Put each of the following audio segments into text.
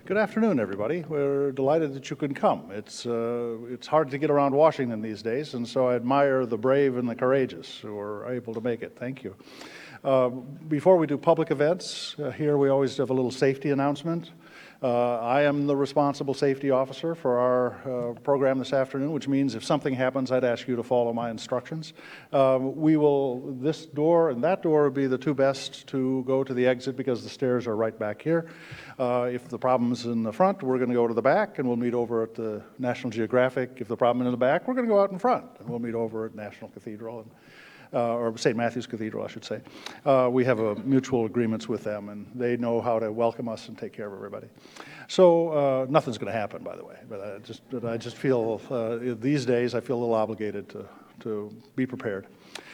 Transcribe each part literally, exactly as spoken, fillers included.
Good afternoon, everybody. We're delighted that you can come. It's, uh, it's hard to get around Washington these days, and so I admire the brave and the courageous who are able to make it. Thank you. Uh, before we do public events, uh, here we always have a little safety announcement. Uh, I am the responsible safety officer for our uh, program this afternoon, which means if something happens, I'd ask you to follow my instructions. Uh, we will, this door and that door would be the two best to go to the exit because the stairs are right back here. Uh, if the problem's in the front, we're going to go to the back and we'll meet over at the National Geographic. If the problem is in the back, we're going to go out in front and we'll meet over at National Cathedral. And, Uh, or Saint Matthew's Cathedral, I should say. Uh, we have a mutual agreements with them, and they know how to welcome us and take care of everybody. So uh, nothing's going to happen, by the way. But I just, but I just feel uh, these days I feel a little obligated to to be prepared.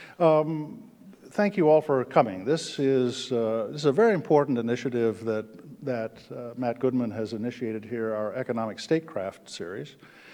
Um, thank you all for coming. This is uh, this is a very important initiative that that uh, Matt Goodman has initiated here, our Economic Statecraft series.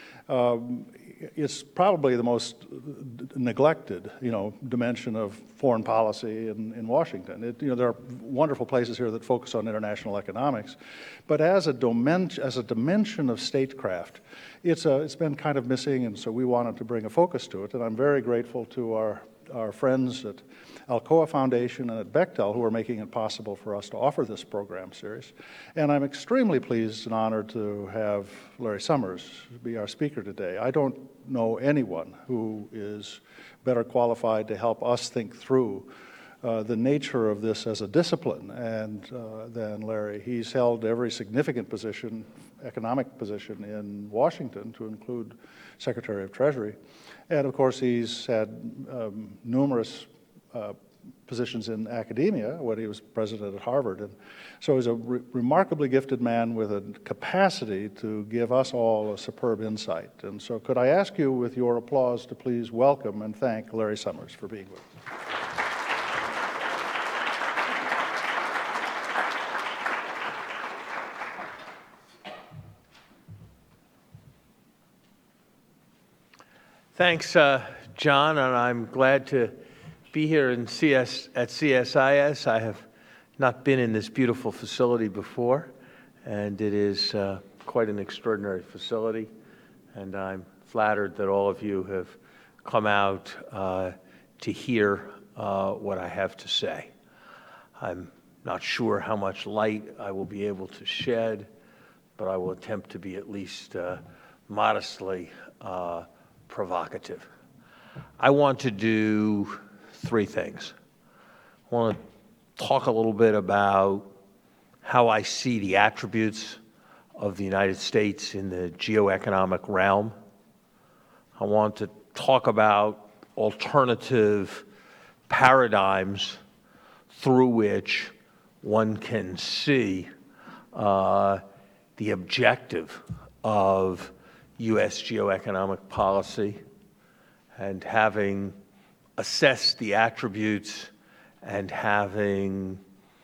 Um, it's probably the most neglected, you know, dimension of foreign policy in, in Washington. It, you know, there are wonderful places here that focus on international economics, but as a dimension, as a dimension of statecraft, it's a, it's been kind of missing, and so we wanted to bring a focus to it. And I'm very grateful to our our friends at Alcoa Foundation and at Bechtel who are making it possible for us to offer this program series. And I'm extremely pleased and honored to have Larry Summers be our speaker today. I don't know anyone who is better qualified to help us think through uh, the nature of this as a discipline and uh, than Larry. He's held every significant position, economic position in Washington, to include Secretary of Treasury. And of course, he's had um, numerous uh, positions in academia when he was president at Harvard. And so he's a re remarkably gifted man with a capacity to give us all a superb insight. And so could I ask you, with your applause, to please welcome and thank Larry Summers for being with us. Thanks, uh, John, and I'm glad to be here in C S, at C S I S. I have not been in this beautiful facility before, and it is uh, quite an extraordinary facility, and I'm flattered that all of you have come out uh, to hear uh, what I have to say. I'm not sure how much light I will be able to shed, but I will attempt to be at least uh, modestly uh, provocative. I want to do three things. I want to talk a little bit about how I see the attributes of the United States in the geoeconomic realm. I want to talk about alternative paradigms through which one can see uh, the objective of U S geoeconomic policy, and having assessed the attributes and having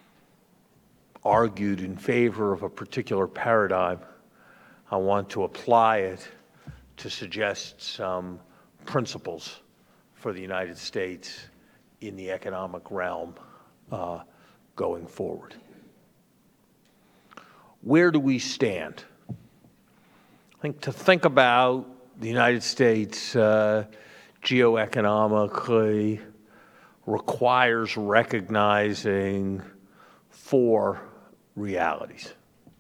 argued in favor of a particular paradigm, I want to apply it to suggest some principles for the United States in the economic realm uh, going forward. Where do we stand? I think to think about the United States uh, geoeconomically requires recognizing four realities.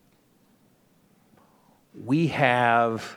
We have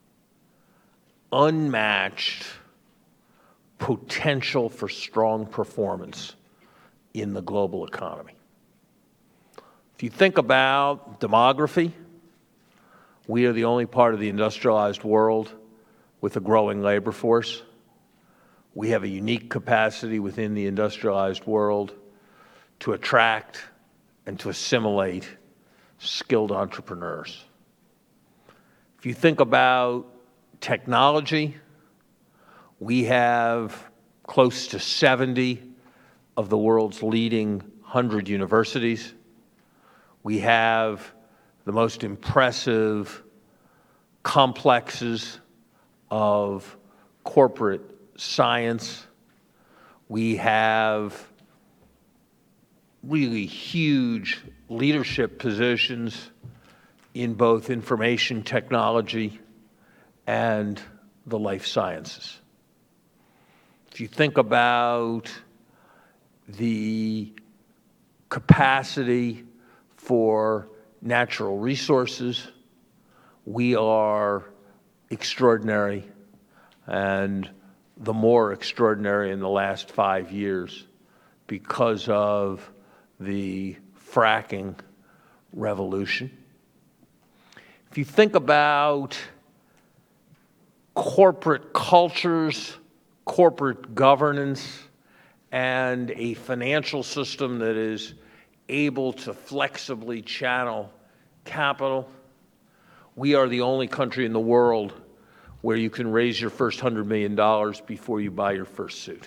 unmatched potential for strong performance in the global economy. If you think about demography, we are the only part of the industrialized world with a growing labor force. We have a unique capacity within the industrialized world to attract and to assimilate skilled entrepreneurs. If you think about technology, we have close to seventy of the world's leading one hundred universities. We have the most impressive complexes of corporate science. We have really huge leadership positions in both information technology and the life sciences. If you think about the capacity for natural resources, we are extraordinary, and the more extraordinary in the last five years because of the fracking revolution. If you think about corporate cultures, corporate governance, and a financial system that is able to flexibly channel capital, we are the only country in the world where you can raise your first one hundred million dollars before you buy your first suit.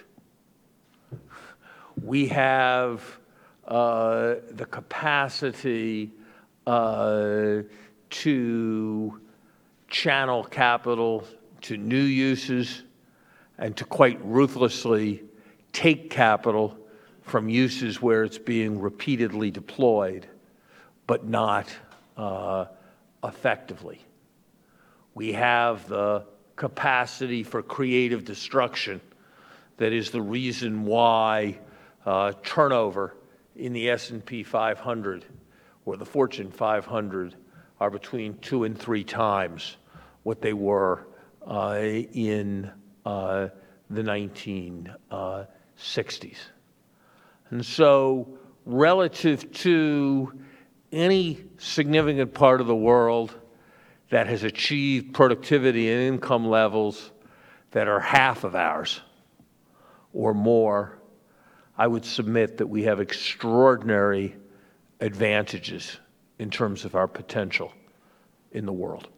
We have uh, the capacity uh, to channel capital to new uses and to quite ruthlessly take capital from uses where it's being repeatedly deployed, but not uh, effectively. We have the capacity for creative destruction that is the reason why uh, turnover in the S and P five hundred or the Fortune five hundred are between two and three times what they were uh, in uh, the nineteen sixties. And so relative to any significant part of the world that has achieved productivity and income levels that are half of ours or more, I would submit that we have extraordinary advantages in terms of our potential in the world.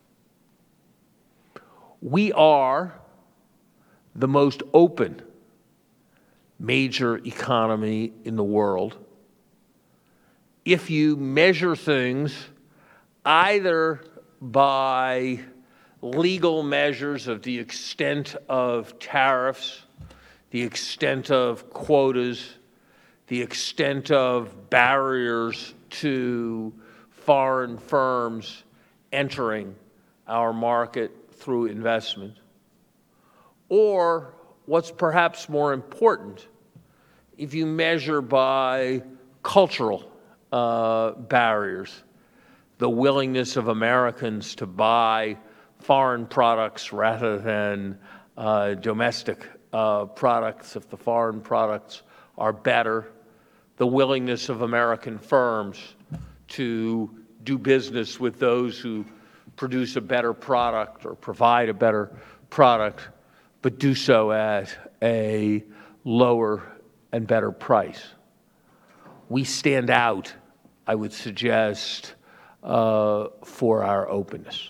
We are the most open major economy in the world if you measure things either by legal measures of the extent of tariffs, the extent of quotas, the extent of barriers to foreign firms entering our market through investment, or what's perhaps more important, if you measure by cultural uh, barriers, the willingness of Americans to buy foreign products rather than uh, domestic uh, products if the foreign products are better, the willingness of American firms to do business with those who produce a better product or provide a better product, but do so at a lower and better price. We stand out, I would suggest, uh, for our openness.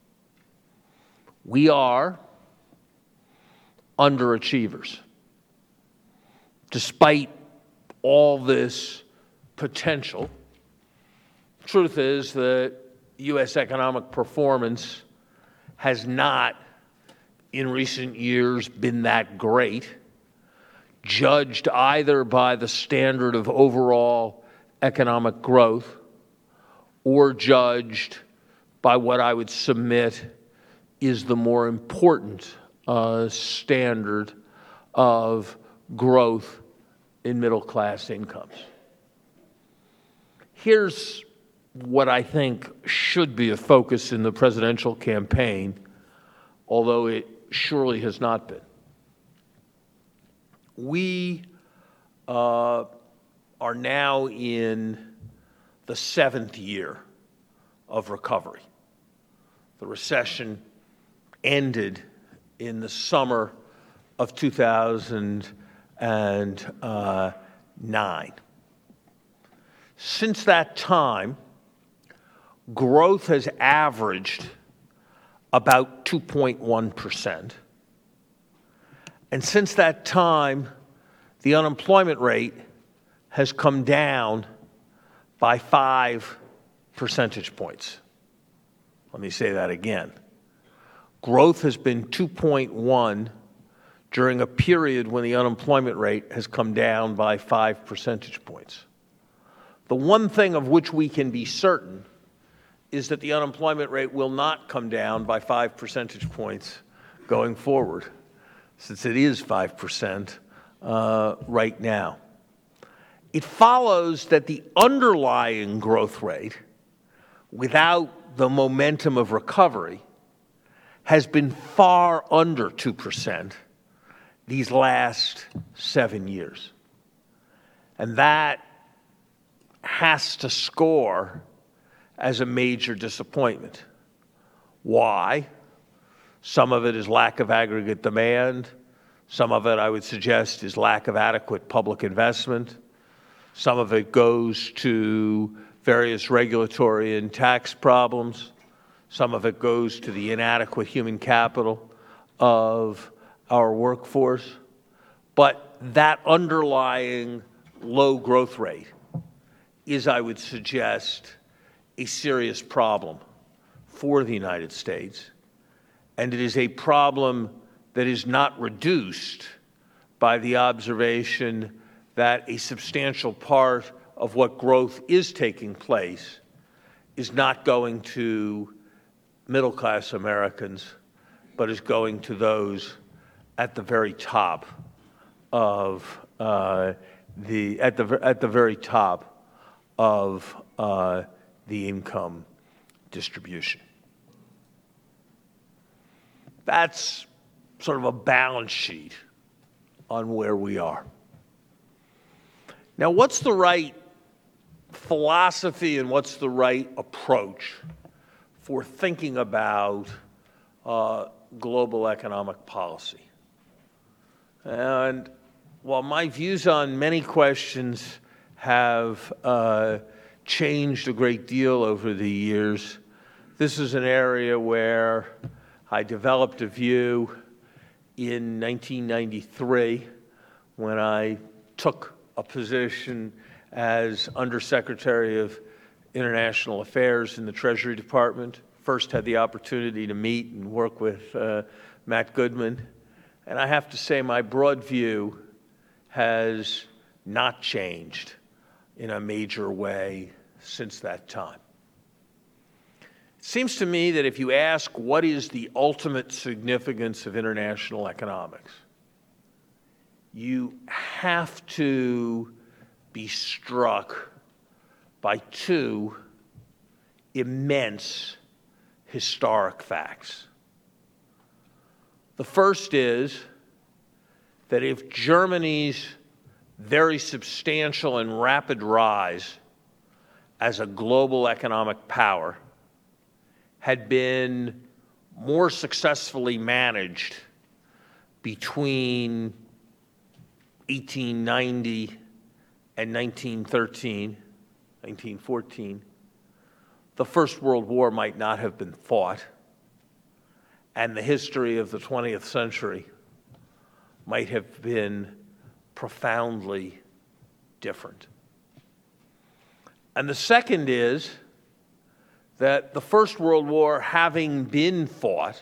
We are underachievers. Despite all this potential, the truth is that U S economic performance has not, in recent years, been that great, judged either by the standard of overall economic growth or judged by what I would submit is the more important uh, standard of growth in middle-class incomes. Here's what I think should be a focus in the presidential campaign, although it surely has not been. We uh, are now in the seventh year of recovery. The recession ended in the summer of two thousand nine. Since that time, growth has averaged about two point one percent. And since that time, the unemployment rate has come down by five percentage points. Let me say that again. Growth has been two point one during a period when the unemployment rate has come down by five percentage points. The one thing of which we can be certain is that the unemployment rate will not come down by five percentage points going forward, since it is five percent uh, right now. It follows that the underlying growth rate, without the momentum of recovery, has been far under two percent these last seven years. And that has to score as a major disappointment. Why? Some of it is lack of aggregate demand. Some of it, I would suggest, is lack of adequate public investment. Some of it goes to various regulatory and tax problems. Some of it goes to the inadequate human capital of our workforce. But that underlying low growth rate is, I would suggest, a serious problem for the United States. And it is a problem that is not reduced by the observation that a substantial part of what growth is taking place is not going to middle-class Americans, but is going to those at the very top of uh, the at the at the very top of uh, the income distribution. That's sort of a balance sheet on where we are. Now, what's the right philosophy and what's the right approach for thinking about uh, global economic policy? And while my views on many questions have uh, changed a great deal over the years, this is an area where I developed a view in nineteen ninety-three when I took a position as Undersecretary of International Affairs in the Treasury Department. First had the opportunity to meet and work with uh, Matt Goodman. And I have to say my broad view has not changed in a major way since that time. It seems to me that if you ask what is the ultimate significance of international economics, you have to be struck by two immense historic facts. The first is that if Germany's very substantial and rapid rise as a global economic power had been more successfully managed between eighteen ninety and nineteen thirteen, nineteen fourteen, the First World War might not have been fought, and the history of the twentieth century might have been profoundly different. And the second is that the First World War having been fought,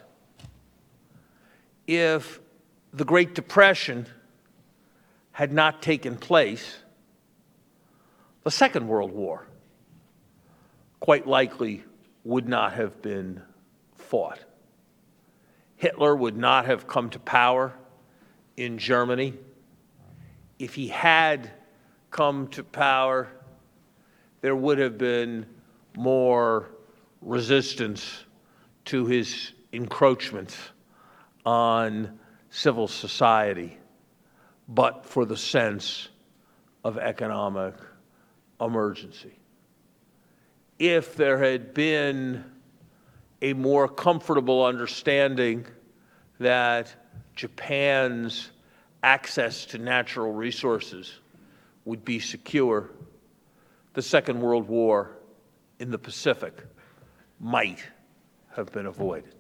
if the Great Depression had not taken place, the Second World War quite likely would not have been fought. Hitler would not have come to power in Germany. If he had come to power, there would have been more resistance to his encroachments on civil society, but for the sense of economic emergency. If there had been a more comfortable understanding that Japan's access to natural resources would be secure, the Second World War in the Pacific might have been avoided.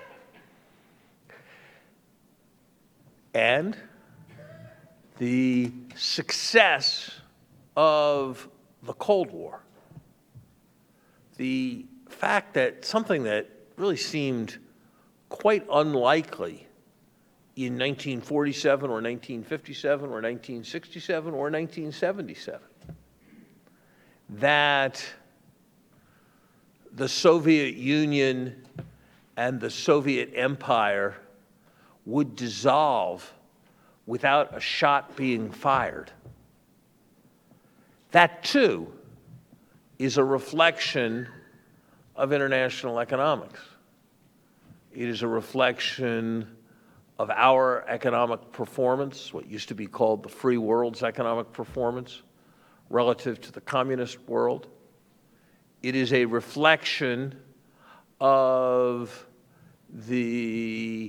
And the success of the Cold War, the fact that something that really seemed quite unlikely in nineteen forty-seven or nineteen fifty-seven or nineteen sixty-seven or nineteen seventy-seven, that the Soviet Union and the Soviet Empire would dissolve without a shot being fired. That, too, is a reflection of international economics. It is a reflection of our economic performance, what used to be called the free world's economic performance, relative to the communist world. It is a reflection of the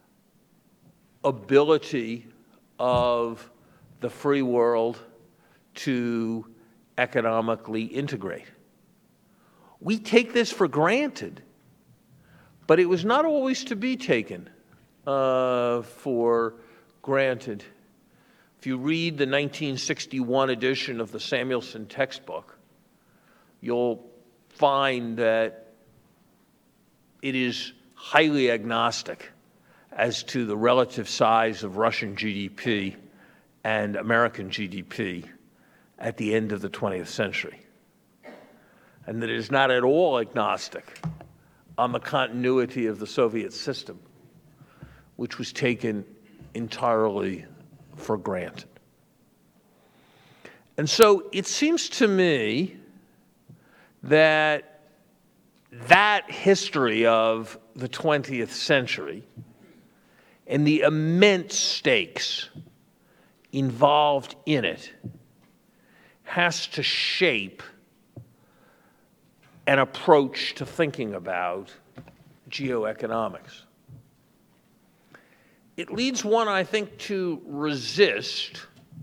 ability of the free world to economically integrate. We take this for granted, but it was not always to be taken uh, for granted. If you read the nineteen sixty-one edition of the Samuelson textbook, you'll find that it is highly agnostic as to the relative size of Russian G D P and American G D P at the end of the twentieth century, and that it is not at all agnostic on the continuity of the Soviet system, which was taken entirely for granted. And so it seems to me that that history of the twentieth century and the immense stakes involved in it has to shape an approach to thinking about geoeconomics. It leads one, I think, to resist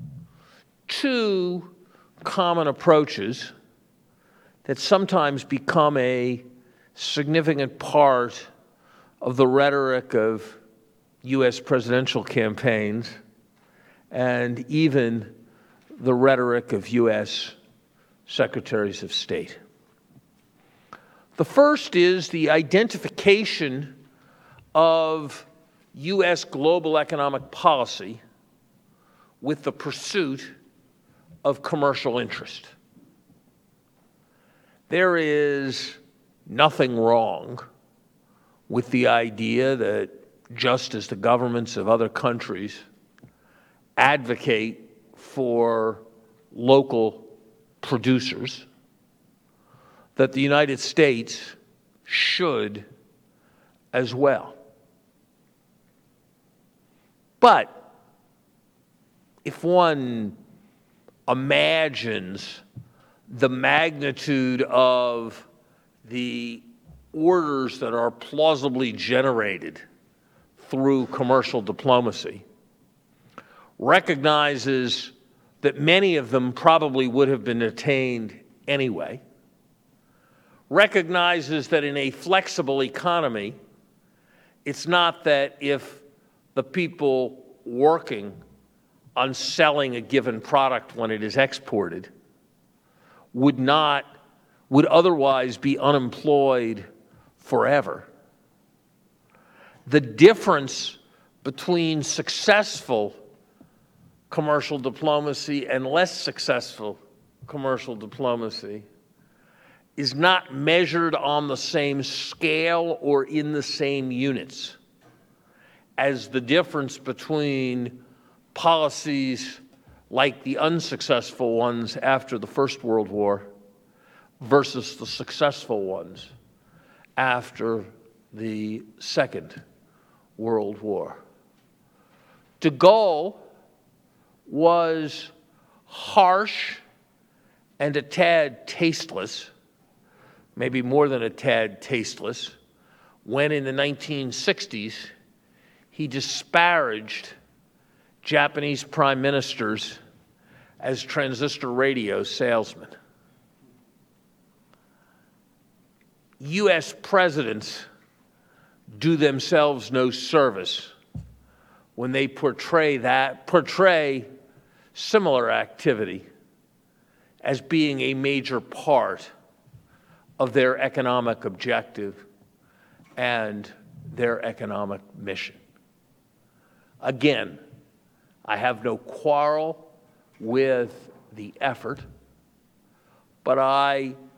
two common approaches that sometimes become a significant part of the rhetoric of U S presidential campaigns and even the rhetoric of U S secretaries of state. The first is the identification of U S global economic policy with the pursuit of commercial interest. There is nothing wrong with the idea that just as the governments of other countries advocate for local producers, that the United States should as well. But if one imagines the magnitude of the orders that are plausibly generated through commercial diplomacy, recognizes that many of them probably would have been attained anyway, recognizes that in a flexible economy, it's not that if the people working on selling a given product when it is exported would not, would otherwise be unemployed forever. The difference between successful commercial diplomacy and less successful commercial diplomacy is not measured on the same scale or in the same units as the difference between policies like the unsuccessful ones after the First World War versus the successful ones after the Second World War. De Gaulle was harsh and a tad tasteless, maybe more than a tad tasteless, when in the nineteen sixties he disparaged Japanese prime ministers as transistor radio salesmen. U S presidents do themselves no service when they portray that, portray similar activity as being a major part of their economic objective and their economic mission. Again, I have no quarrel with the effort, but I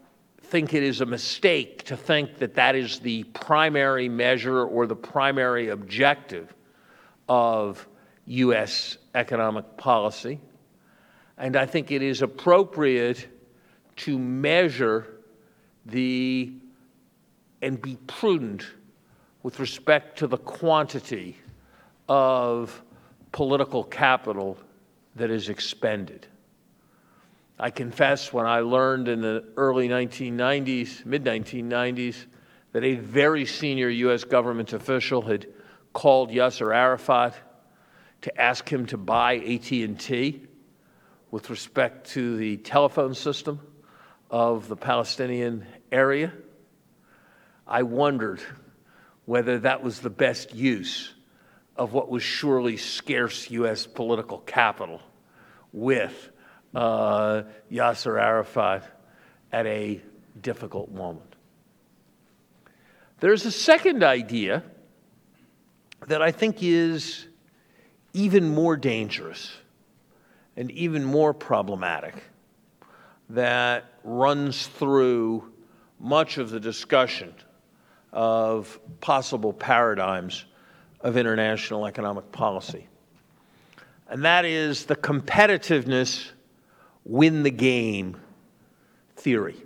think it is a mistake to think that that is the primary measure or the primary objective of U S economic policy. And I think it is appropriate to measure the and be prudent with respect to the quantity of political capital that is expended. I confess, when I learned in the early nineteen nineties, mid nineteen nineties, that a very senior U S government official had called Yasser Arafat to ask him to buy A T and T with respect to the telephone system of the Palestinian area, I wondered whether that was the best use of what was surely scarce U S political capital with uh, Yasser Arafat at a difficult moment. There's a second idea that I think is even more dangerous and even more problematic, that runs through much of the discussion of possible paradigms of international economic policy. And that is the competitiveness win the game theory.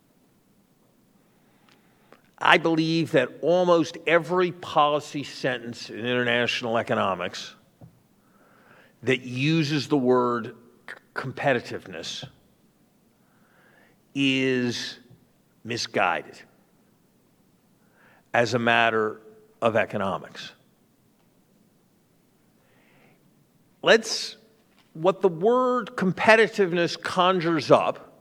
I believe that almost every policy sentence in international economics that uses the word competitiveness is misguided as a matter of economics. Let's, what the word competitiveness conjures up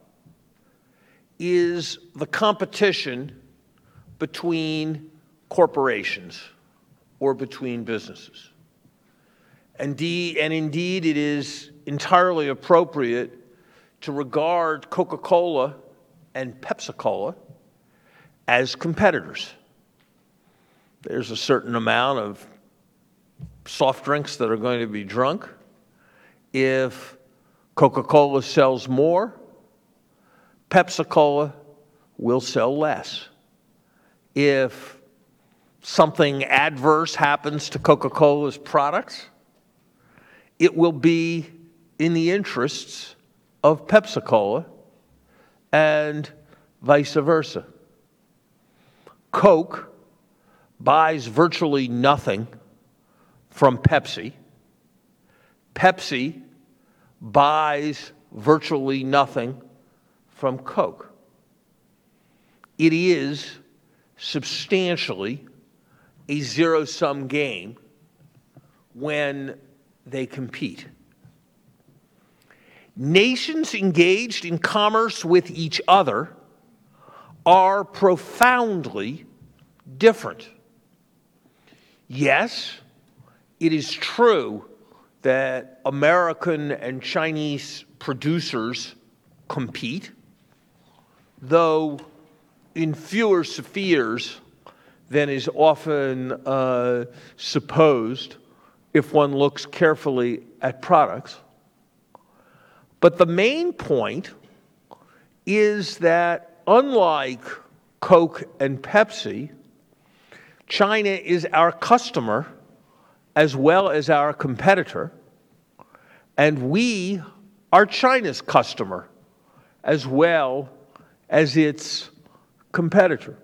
is the competition between corporations or between businesses. Indeed, and indeed, it is entirely appropriate to regard Coca-Cola and Pepsi-Cola as competitors. There's a certain amount of soft drinks that are going to be drunk. If Coca-Cola sells more, Pepsi-Cola will sell less. If something adverse happens to Coca-Cola's products, it will be in the interests of Pepsi-Cola and vice versa. Coke buys virtually nothing from Pepsi. Pepsi buys virtually nothing from Coke. It is substantially a zero-sum game when they compete. Nations engaged in commerce with each other are profoundly different. Yes, it is true that American and Chinese producers compete, though in fewer spheres than is often uh, supposed if one looks carefully at products. But the main point is that unlike Coke and Pepsi, China is our customer as well as our competitor, and we are China's customer as well as its competitor.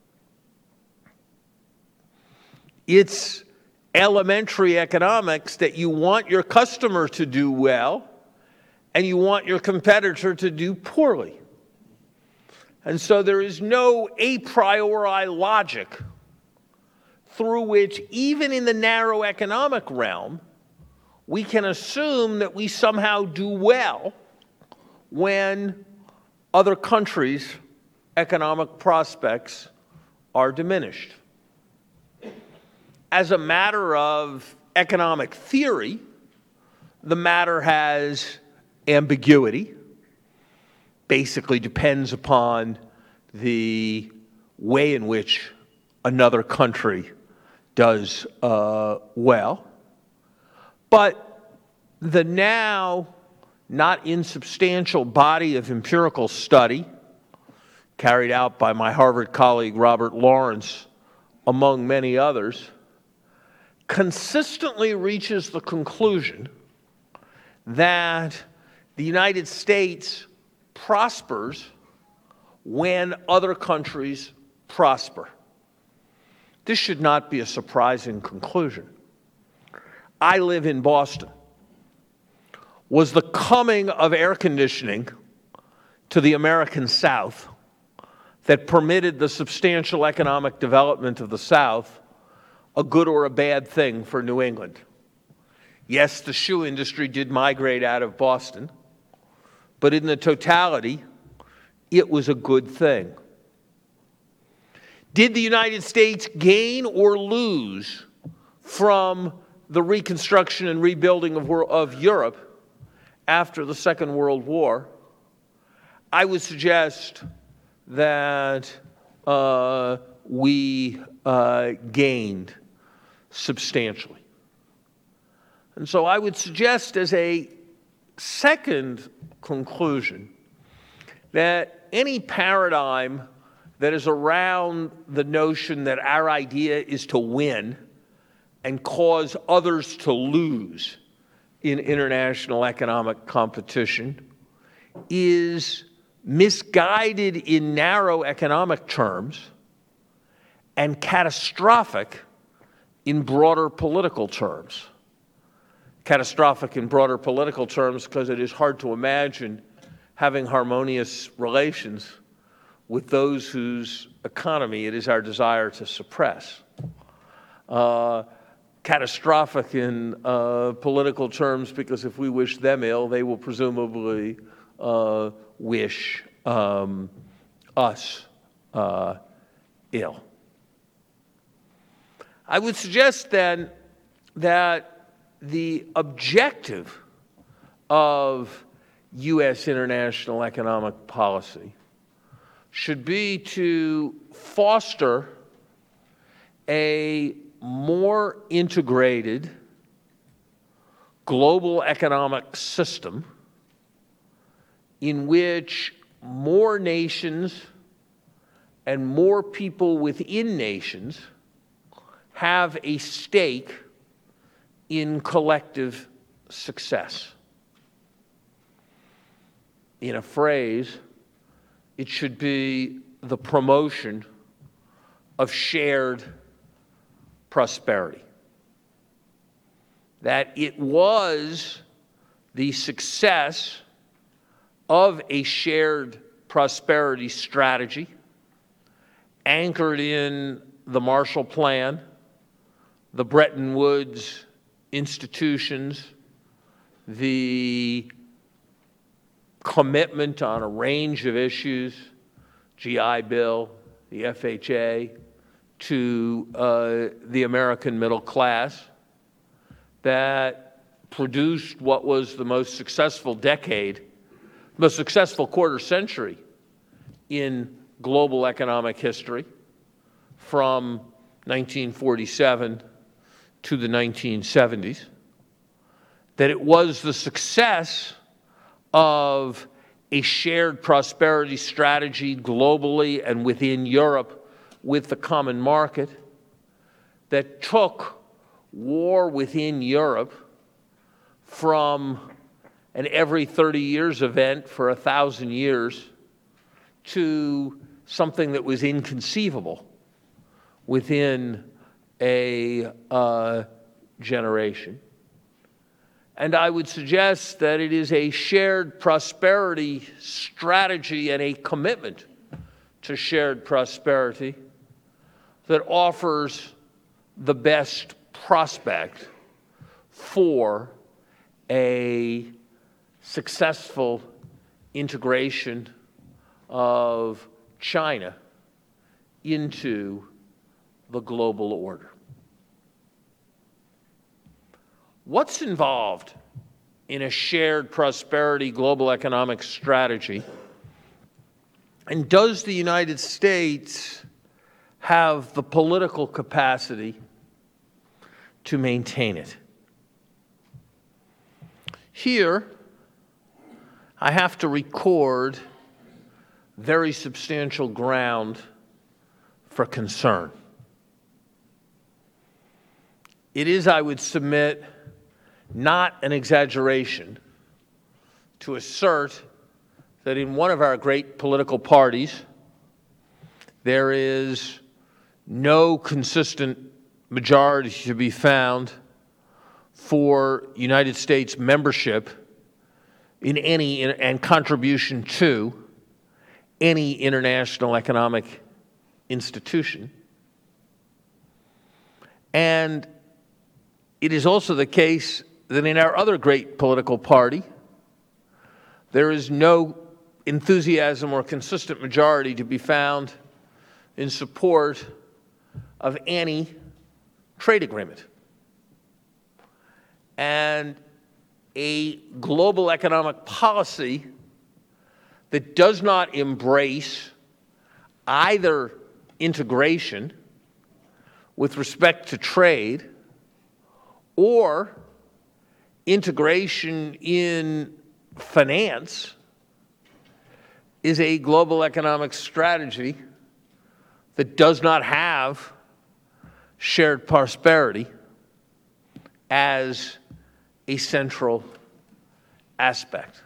It's elementary economics that you want your customer to do well and you want your competitor to do poorly. And so there is no a priori logic through which, even in the narrow economic realm, we can assume that we somehow do well when other countries' economic prospects are diminished. As a matter of economic theory, the matter has ambiguity, basically depends upon the way in which another country does uh, well. But the now not insubstantial body of empirical study carried out by my Harvard colleague Robert Lawrence, among many others, consistently reaches the conclusion that the United States prospers when other countries prosper. This should not be a surprising conclusion. I live in Boston. Was the coming of air conditioning to the American South that permitted the substantial economic development of the South a good or a bad thing for New England? Yes, the shoe industry did migrate out of Boston, but in the totality, it was a good thing. Did the United States gain or lose from the reconstruction and rebuilding of, of Europe after the Second World War? I would suggest that uh, we uh, gained substantially. And so I would suggest as a second conclusion that any paradigm that is around the notion that our idea is to win and cause others to lose in international economic competition is misguided in narrow economic terms and catastrophic in broader political terms. Catastrophic in broader political terms because it is hard to imagine having harmonious relations with those whose economy it is our desire to suppress. Uh, catastrophic in uh, political terms because if we wish them ill, they will presumably uh, wish um, us uh, ill. I would suggest then that the objective of U S international economic policy should be to foster a more integrated global economic system in which more nations and more people within nations have a stake in collective success. In a phrase, it should be the promotion of shared prosperity. That it was the success of a shared prosperity strategy anchored in the Marshall Plan, the Bretton Woods institutions, the commitment on a range of issues, G I Bill, the F H A, to uh, the American middle class, that produced what was the most successful decade, most successful quarter century in global economic history from nineteen forty-seven to the nineteen seventies, that it was the success of a shared prosperity strategy globally and within Europe with the common market that took war within Europe from an every thirty years event for a thousand years to something that was inconceivable within a uh, generation. And I would suggest that it is a shared prosperity strategy and a commitment to shared prosperity that offers the best prospect for a successful integration of China into the global order. What's involved in a shared prosperity global economic strategy? And does the United States have the political capacity to maintain it? Here, I have to record very substantial ground for concern. It is, I would submit, not an exaggeration to assert that in one of our great political parties, there is no consistent majority to be found for United States membership in any and contribution to any international economic institution. And it is also the case that in our other great political party, there is no enthusiasm or consistent majority to be found in support of any trade agreement. And a global economic policy that does not embrace either integration with respect to trade or integration in finance is a global economic strategy that does not have shared prosperity as a central aspect.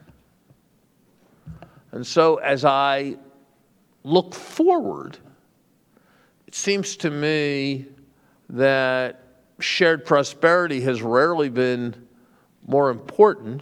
And so as I look forward, it seems to me that shared prosperity has rarely been more important,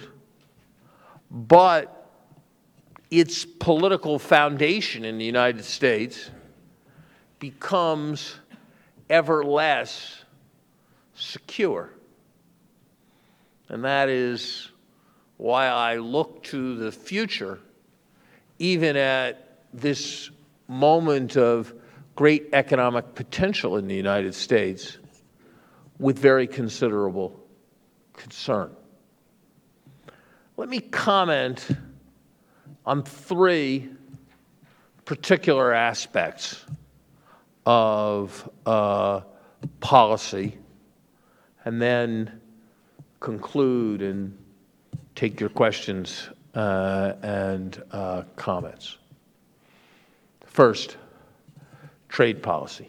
but its political foundation in the United States becomes ever less secure. And that is why I look to the future, even at this moment of great economic potential in the United States, with very considerable concern. Let me comment on three particular aspects of uh, policy, and then conclude and take your questions uh, and uh, comments. First, trade policy.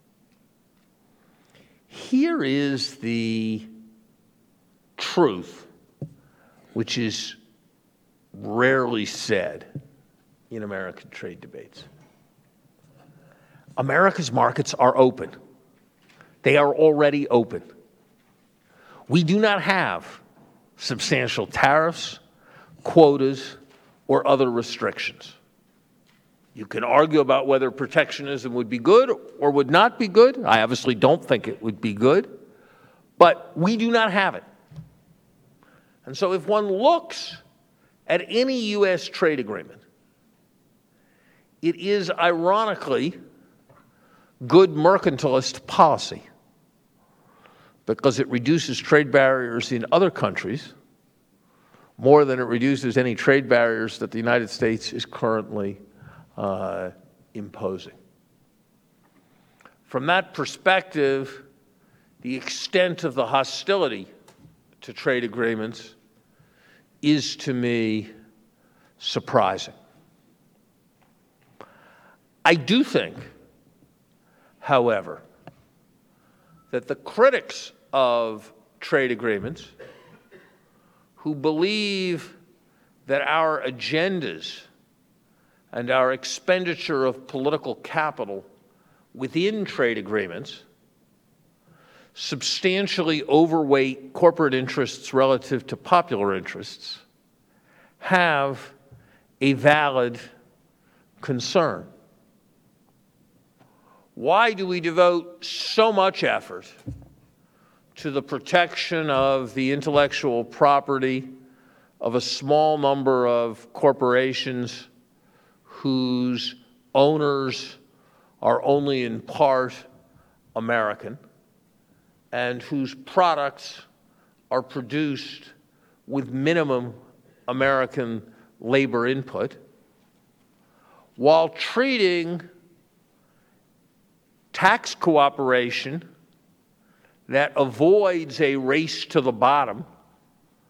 Here is the truth, which is rarely said in American trade debates. America's markets are open. They are already open. We do not have substantial tariffs, quotas, or other restrictions. You can argue about whether protectionism would be good or would not be good. I obviously don't think it would be good, but we do not have it. And so if one looks at any U S trade agreement, it is ironically good mercantilist policy because it reduces trade barriers in other countries more than it reduces any trade barriers that the United States is currently uh, imposing. From that perspective, the extent of the hostility to trade agreements is, to me, surprising. I do think, however, that the critics of trade agreements who believe that our agendas and our expenditure of political capital within trade agreements substantially overweight corporate interests relative to popular interests have a valid concern. Why do we devote so much effort to the protection of the intellectual property of a small number of corporations whose owners are only in part American and whose products are produced with minimum American labor input, while treating tax cooperation that avoids a race to the bottom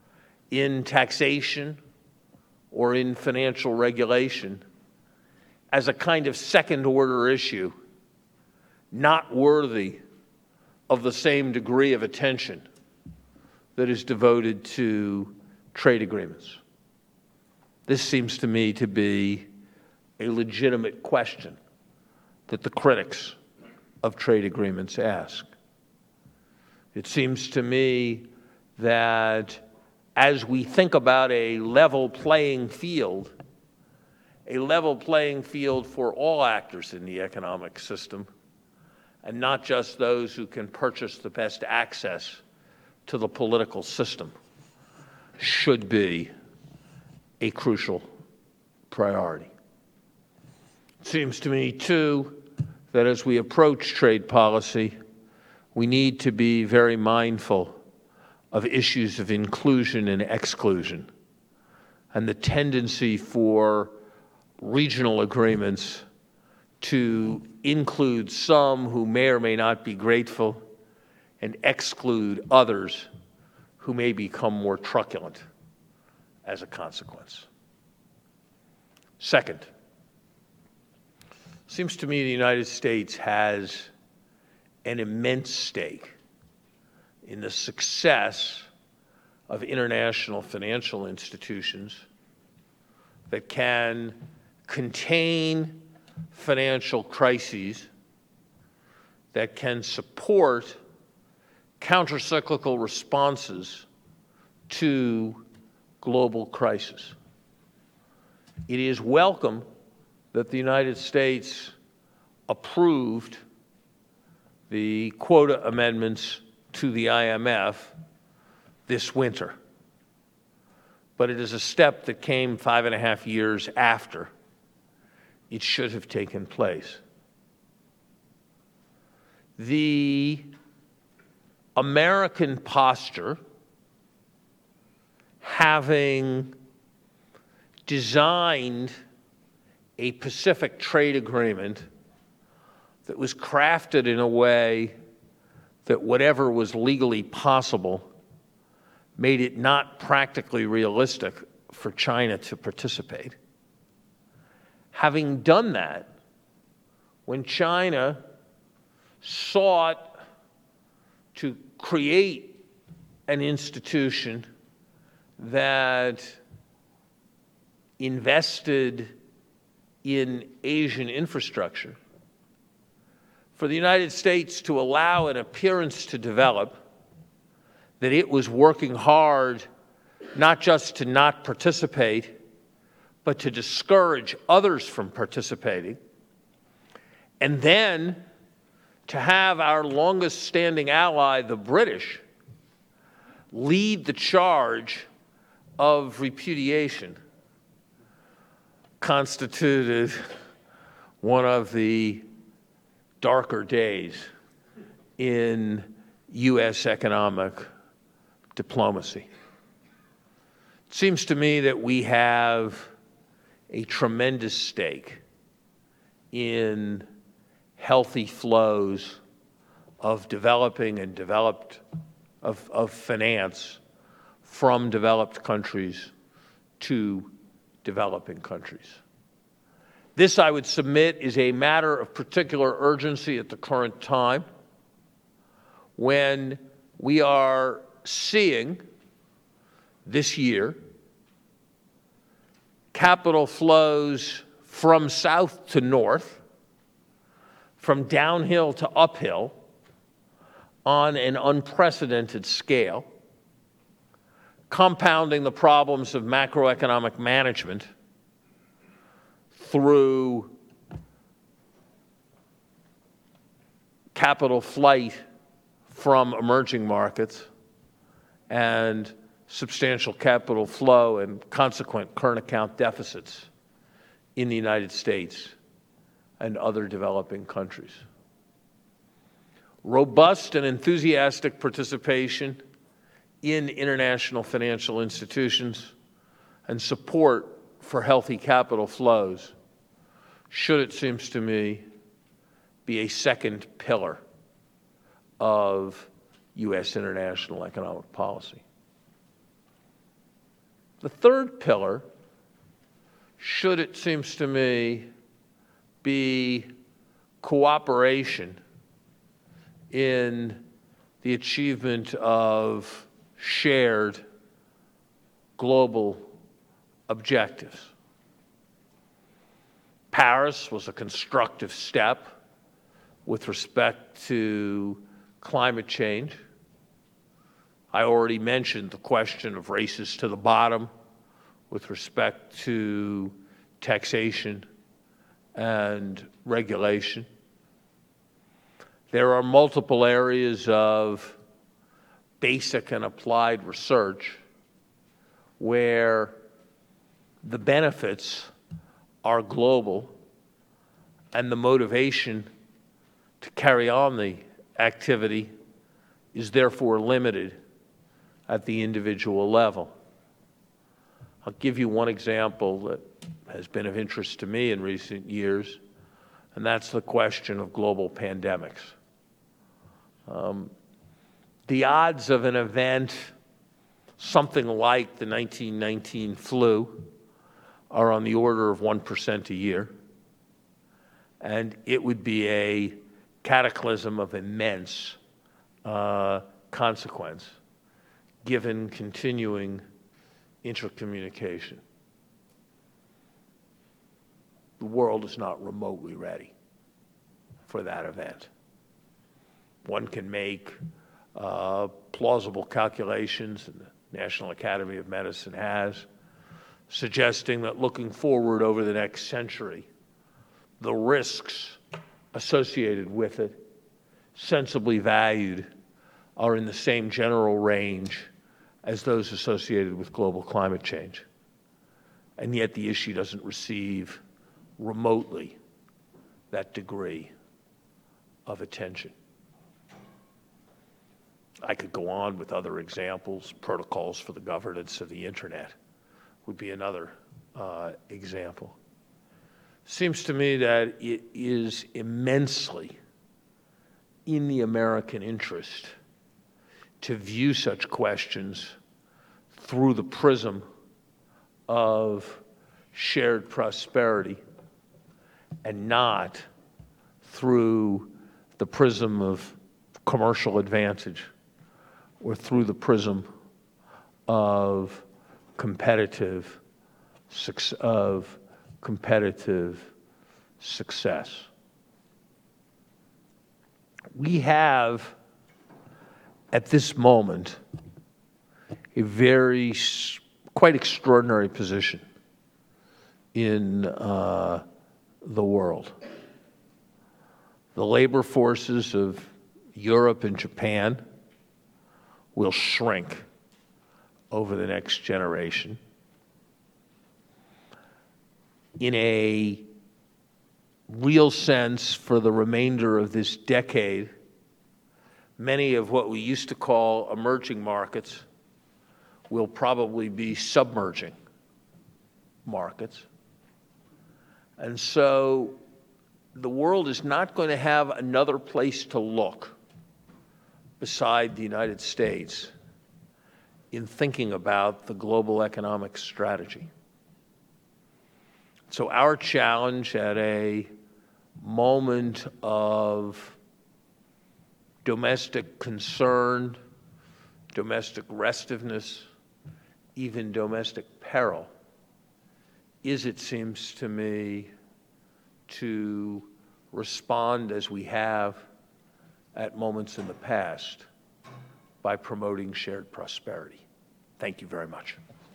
in taxation or in financial regulation as a kind of second-order issue, not worthy of the same degree of attention that is devoted to trade agreements. This seems to me to be a legitimate question that the critics of trade agreements ask. It seems to me that as we think about a level playing field, a level playing field for all actors in the economic system, and not just those who can purchase the best access to the political system, should be a crucial priority. It seems to me, too, that as we approach trade policy, we need to be very mindful of issues of inclusion and exclusion, and the tendency for regional agreements to include some who may or may not be grateful and exclude others who may become more truculent as a consequence. Second, it seems to me the United States has an immense stake in the success of international financial institutions that can contain financial crises, that can support countercyclical responses to global crisis. It is welcome that the United States approved the quota amendments to the I M F this winter. But it is a step that came five and a half years after it should have taken place. The American posture, having designed a Pacific trade agreement that was crafted in a way that whatever was legally possible made it not practically realistic for China to participate. Having done that, when China sought to create an institution that invested in Asian infrastructure, for the United States to allow an appearance to develop that it was working hard not just to not participate, but to discourage others from participating, and then to have our longest standing ally, the British, lead the charge of repudiation, constituted one of the darker days in U S economic diplomacy. It seems to me that we have a tremendous stake in healthy flows of developing and developed, of, of finance from developed countries to developing countries. This, I would submit, is a matter of particular urgency at the current time when we are seeing this year capital flows from south to north, from downhill to uphill on an unprecedented scale, compounding the problems of macroeconomic management through capital flight from emerging markets and substantial capital flow and consequent current account deficits in the United States and other developing countries. Robust and enthusiastic participation in international financial institutions and support for healthy capital flows should, it seems to me, be a second pillar of U S international economic policy. The third pillar should, it seems to me, be cooperation in the achievement of shared global objectives. Paris was a constructive step with respect to climate change. I already mentioned the question of races to the bottom with respect to taxation and regulation. There are multiple areas of basic and applied research where the benefits are global and the motivation to carry on the activity is therefore limited at the individual level. I'll give you one example that has been of interest to me in recent years, and that's the question of global pandemics. Um, the odds of an event something like the nineteen nineteen flu are on the order of one percent a year, and it would be a cataclysm of immense uh, consequence given continuing intercommunication. The world is not remotely ready for that event. One can make uh, plausible calculations, and the National Academy of Medicine has, suggesting that looking forward over the next century, the risks associated with it, sensibly valued, are in the same general range as those associated with global climate change. And yet the issue doesn't receive remotely that degree of attention. I could go on with other examples. Protocols for the governance of the internet would be another uh, example. Seems to me that it is immensely in the American interest to view such questions through the prism of shared prosperity and not through the prism of commercial advantage or through the prism of competitive of competitive success. We have, at this moment, a very, quite extraordinary position in uh, the world. The labor forces of Europe and Japan will shrink over the next generation. In a real sense, for the remainder of this decade, many of what we used to call emerging markets will probably be submerging markets. And so the world is not going to have another place to look beside the United States in thinking about the global economic strategy. So our challenge at a moment of domestic concern, domestic restiveness, even domestic peril, is, it seems to me, to respond as we have at moments in the past by promoting shared prosperity. Thank you very much.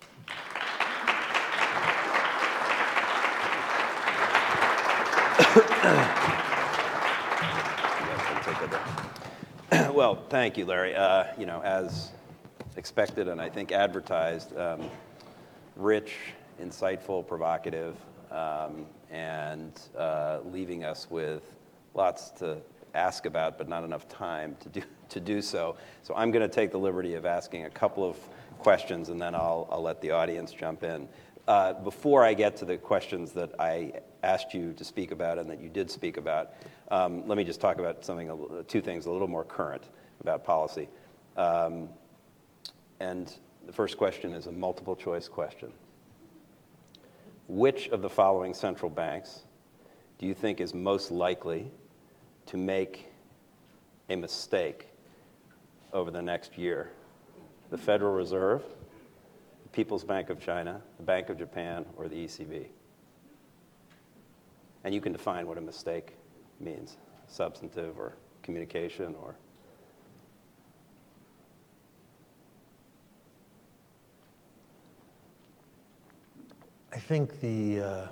Well, thank you, Larry. Uh, you know, as expected and I think advertised, um, rich, insightful, provocative, um, and uh, leaving us with lots to ask about, but not enough time to do to do so. So I'm going to take the liberty of asking a couple of questions, and then I'll, I'll let the audience jump in. Uh, before I get to the questions that I asked you to speak about and that you did speak about, um, let me just talk about something, two things a little more current about policy. Um, and the first question is a multiple choice question. Which of the following central banks do you think is most likely to make a mistake over the next year? The Federal Reserve, the People's Bank of China, the Bank of Japan, or the E C B? And you can define what a mistake means, substantive or communication or... I think the uh,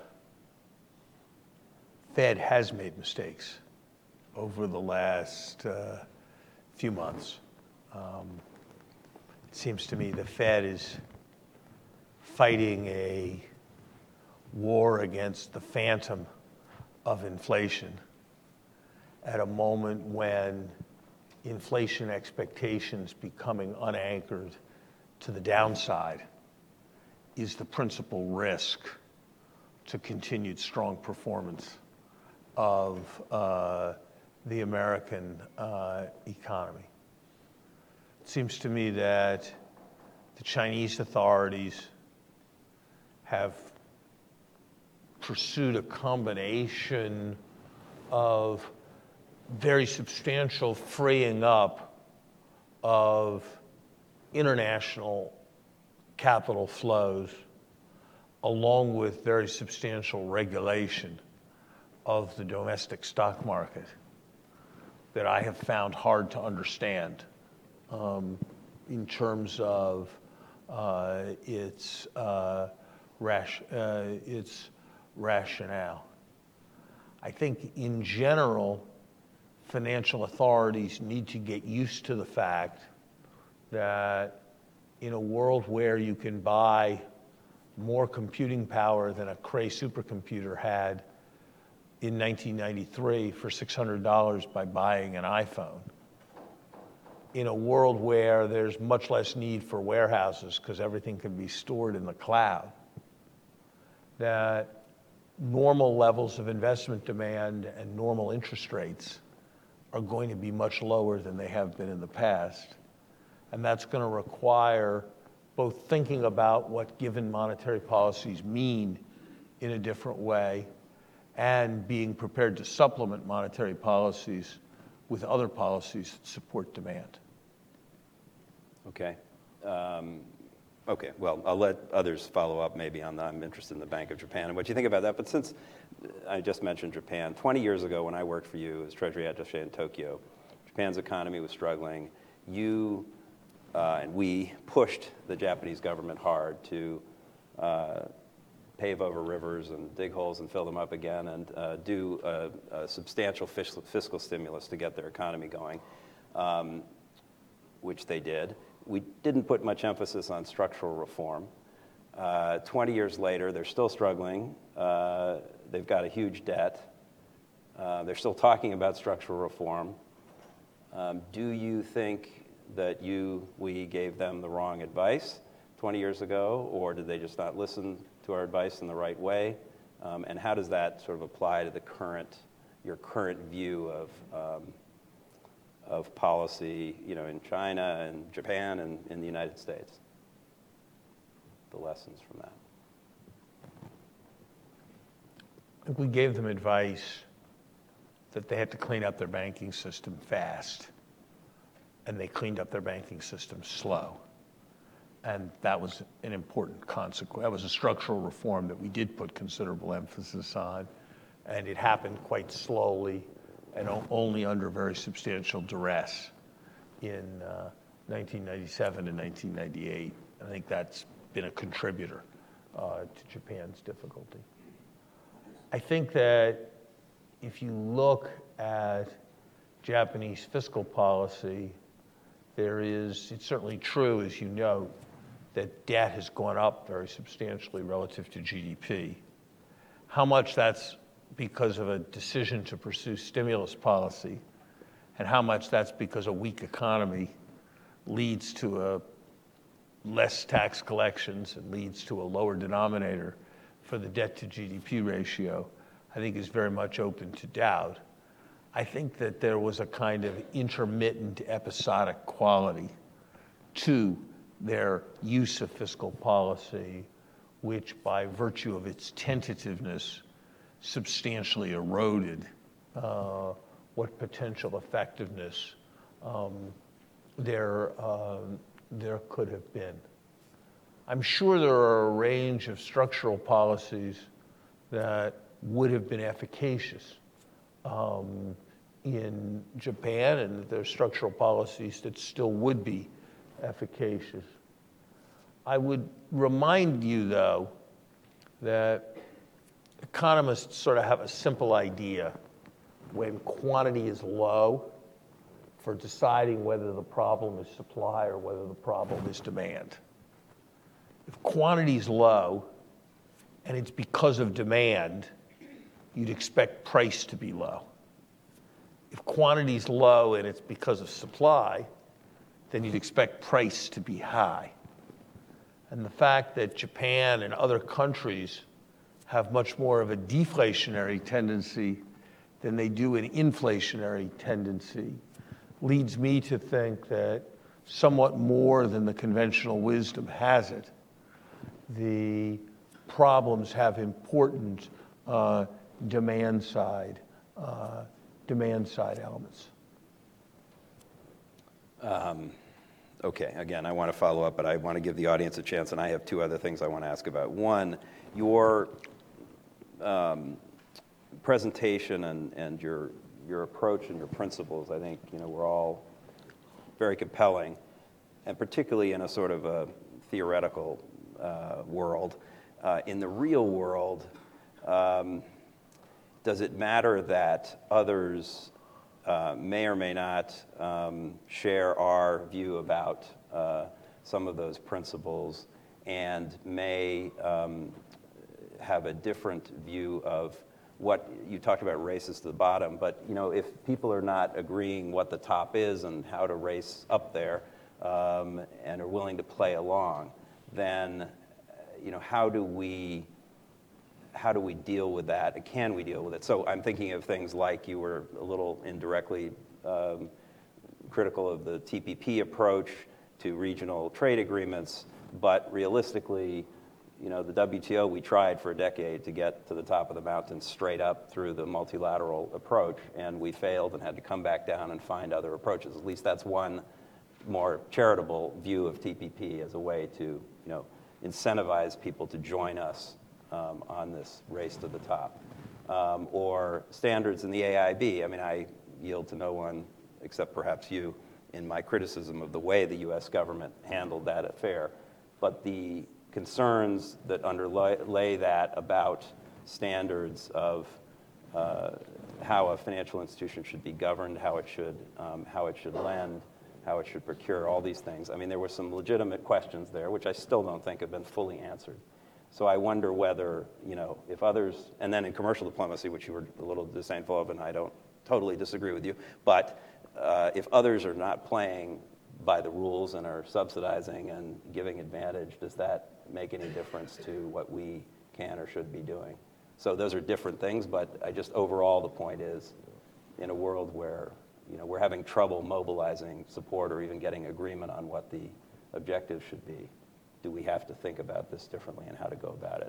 Fed has made mistakes over the last uh, few months. Um, it seems to me the Fed is fighting a war against the phantom of inflation at a moment when inflation expectations becoming unanchored to the downside is the principal risk to continued strong performance of uh, the American uh, economy. It seems to me that the Chinese authorities have pursued a combination of very substantial freeing up of international capital flows, along with very substantial regulation of the domestic stock market that I have found hard to understand um, in terms of uh, its, uh, rash, uh, its rationale. I think in general, financial authorities need to get used to the fact that in a world where you can buy more computing power than a Cray supercomputer had in nineteen ninety-three for six hundred dollars by buying an iPhone, in a world where there's much less need for warehouses because everything can be stored in the cloud, that normal levels of investment demand and normal interest rates are going to be much lower than they have been in the past. And that's going to require both thinking about what given monetary policies mean in a different way and being prepared to supplement monetary policies with other policies that support demand. Okay. Um, okay, well, I'll let others follow up maybe on that. I'm interested in the Bank of Japan and what you think about that. But since I just mentioned Japan, twenty years ago when I worked for you as Treasury attaché in Tokyo, Japan's economy was struggling. You uh, and we pushed the Japanese government hard to uh, pave over rivers and dig holes and fill them up again and uh, do a, a substantial fiscal, fiscal stimulus to get their economy going, um, which they did. We didn't put much emphasis on structural reform. Uh, twenty years later, they're still struggling. Uh, they've got a huge debt. Uh, they're still talking about structural reform. Um, do you think that you, we gave them the wrong advice twenty years ago, or did they just not listen to our advice in the right way? Um, and how does that sort of apply to the current, your current view of um, of policy, you know, in China and Japan and in the United States? The lessons from that. I think we gave them advice that they had to clean up their banking system fast, and they cleaned up their banking system slow. And that was an important consequence. That was a structural reform that we did put considerable emphasis on, and it happened quite slowly and only under very substantial duress in uh, nineteen ninety-seven and nineteen ninety-eight. I think that's been a contributor uh, to Japan's difficulty. I think that if you look at Japanese fiscal policy, there is, it's certainly true, as you know, that debt has gone up very substantially relative to G D P. How much that's because of a decision to pursue stimulus policy, and how much that's because a weak economy leads to a less tax collections and leads to a lower denominator for the debt to G D P ratio, I think is very much open to doubt. I think that there was a kind of intermittent episodic quality to their use of fiscal policy, which by virtue of its tentativeness substantially eroded uh, what potential effectiveness um, there, uh, there could have been. I'm sure there are a range of structural policies that would have been efficacious um, in Japan, and that there are structural policies that still would be efficacious. I would remind you, though, that economists sort of have a simple idea when quantity is low for deciding whether the problem is supply or whether the problem is demand. If quantity is low and it's because of demand, you'd expect price to be low. If quantity is low and it's because of supply, then you'd expect price to be high. And the fact that Japan and other countries have much more of a deflationary tendency than they do an inflationary tendency leads me to think that somewhat more than the conventional wisdom has it, the problems have important uh, demand side, uh, demand side elements. Um, okay, again, I want to follow up, but I want to give the audience a chance, and I have two other things I want to ask about. One, your um, presentation and, and your, your approach and your principles, I think, you know, were all very compelling, and particularly in a sort of a theoretical uh, world. Uh, in the real world, um, does it matter that others uh, may or may not um, share our view about uh, some of those principles and may um, have a different view of what you talked about, races to the bottom, but you know, if people are not agreeing what the top is and how to race up there um, and are willing to play along, then you know, how do we how do we deal with that? Can we deal with it? So I'm thinking of things like you were a little indirectly um, critical of the T P P approach to regional trade agreements, but realistically, you know, the W T O, we tried for a decade to get to the top of the mountain straight up through the multilateral approach, and we failed and had to come back down and find other approaches. At least that's one more charitable view of T P P as a way to, you know, incentivize people to join us um, on this race to the top. Um, or standards in the A I B. I mean, I yield to no one except perhaps you in my criticism of the way the U S government handled that affair. But the concerns that underlay that about standards of uh, how a financial institution should be governed, how it should, um, how it should lend, how it should procure, all these things. I mean, there were some legitimate questions there, which I still don't think have been fully answered. So I wonder whether, you know, if others, and then in commercial diplomacy, which you were a little disdainful of, and I don't totally disagree with you, but uh, if others are not playing by the rules and are subsidizing and giving advantage, does that make any difference to what we can or should be doing? So those are different things, but I just overall the point is, in a world where, you know, we're having trouble mobilizing support or even getting agreement on what the objective should be, do we have to think about this differently and how to go about it?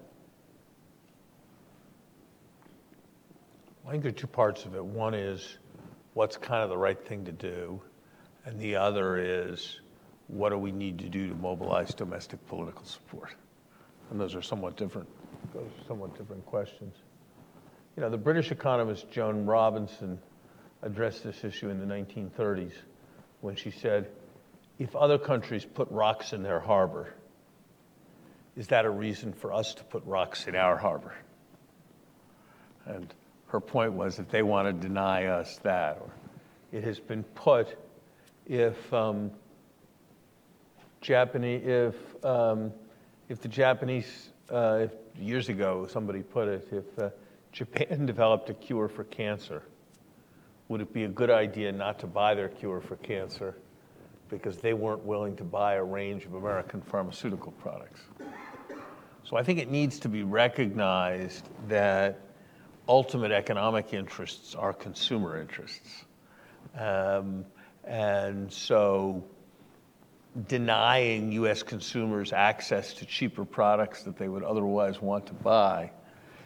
I think there are two parts of it. One is what's kind of the right thing to do, and the other is what do we need to do to mobilize domestic political support? And those are somewhat different, those are somewhat different questions. You know, the British economist Joan Robinson addressed this issue in the nineteen thirties when she said, if other countries put rocks in their harbor, is that a reason for us to put rocks in our harbor? And her point was that they want to deny us that. Or it has been put, if um, Japanese, if um, if the Japanese, uh, if years ago somebody put it, if uh, Japan developed a cure for cancer, would it be a good idea not to buy their cure for cancer because they weren't willing to buy a range of American pharmaceutical products? So I think it needs to be recognized that ultimate economic interests are consumer interests. Um, and so denying U S consumers access to cheaper products that they would otherwise want to buy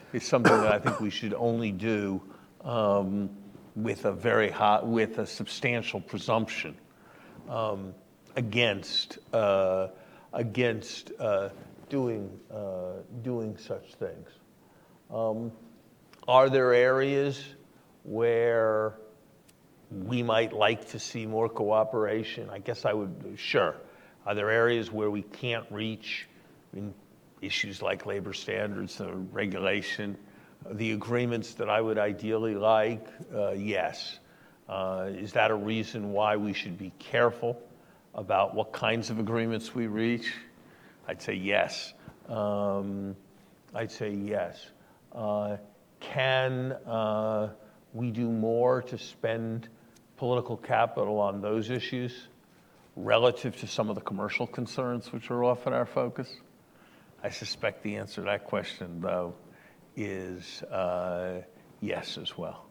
is something that I think we should only do um, with a very high, with a substantial presumption um, against uh, against uh, doing uh, doing such things. Um, are there areas where we might like to see more cooperation? I guess I would, sure. Are there areas where we can't reach in issues like labor standards or regulation? The agreements that I would ideally like, uh, yes. Uh, is that a reason why we should be careful about what kinds of agreements we reach? I'd say yes. Um, I'd say yes. Uh, can uh, we do more to spend political capital on those issues relative to some of the commercial concerns which are often our focus? I suspect the answer to that question, though, is uh, yes as well.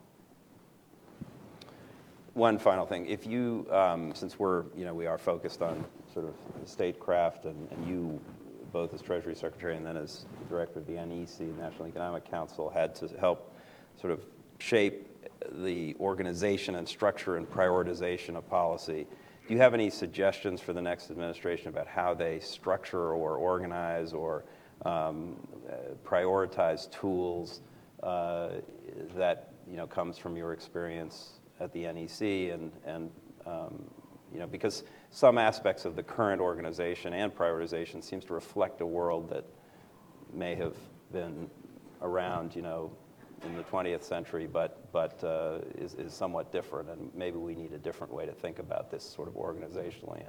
One final thing. If you, um, since we're, you know, we are focused on sort of statecraft, and, and you, both as Treasury Secretary and then as Director of the N E C, National Economic Council, had to help sort of shape the organization and structure and prioritization of policy. Do you have any suggestions for the next administration about how they structure or organize or um, uh, prioritize tools uh, that, you know, comes from your experience at the N E C, and, and um, you know, because some aspects of the current organization and prioritization seems to reflect a world that may have been around, you know, in the twentieth century, but, but uh, is, is somewhat different, and maybe we need a different way to think about this sort of organizationally.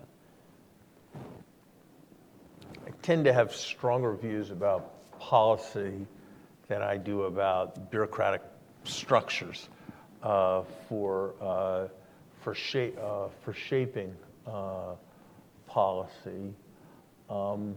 I tend to have stronger views about policy than I do about bureaucratic structures uh, for, uh, for, shape, uh, for shaping uh, policy. Um,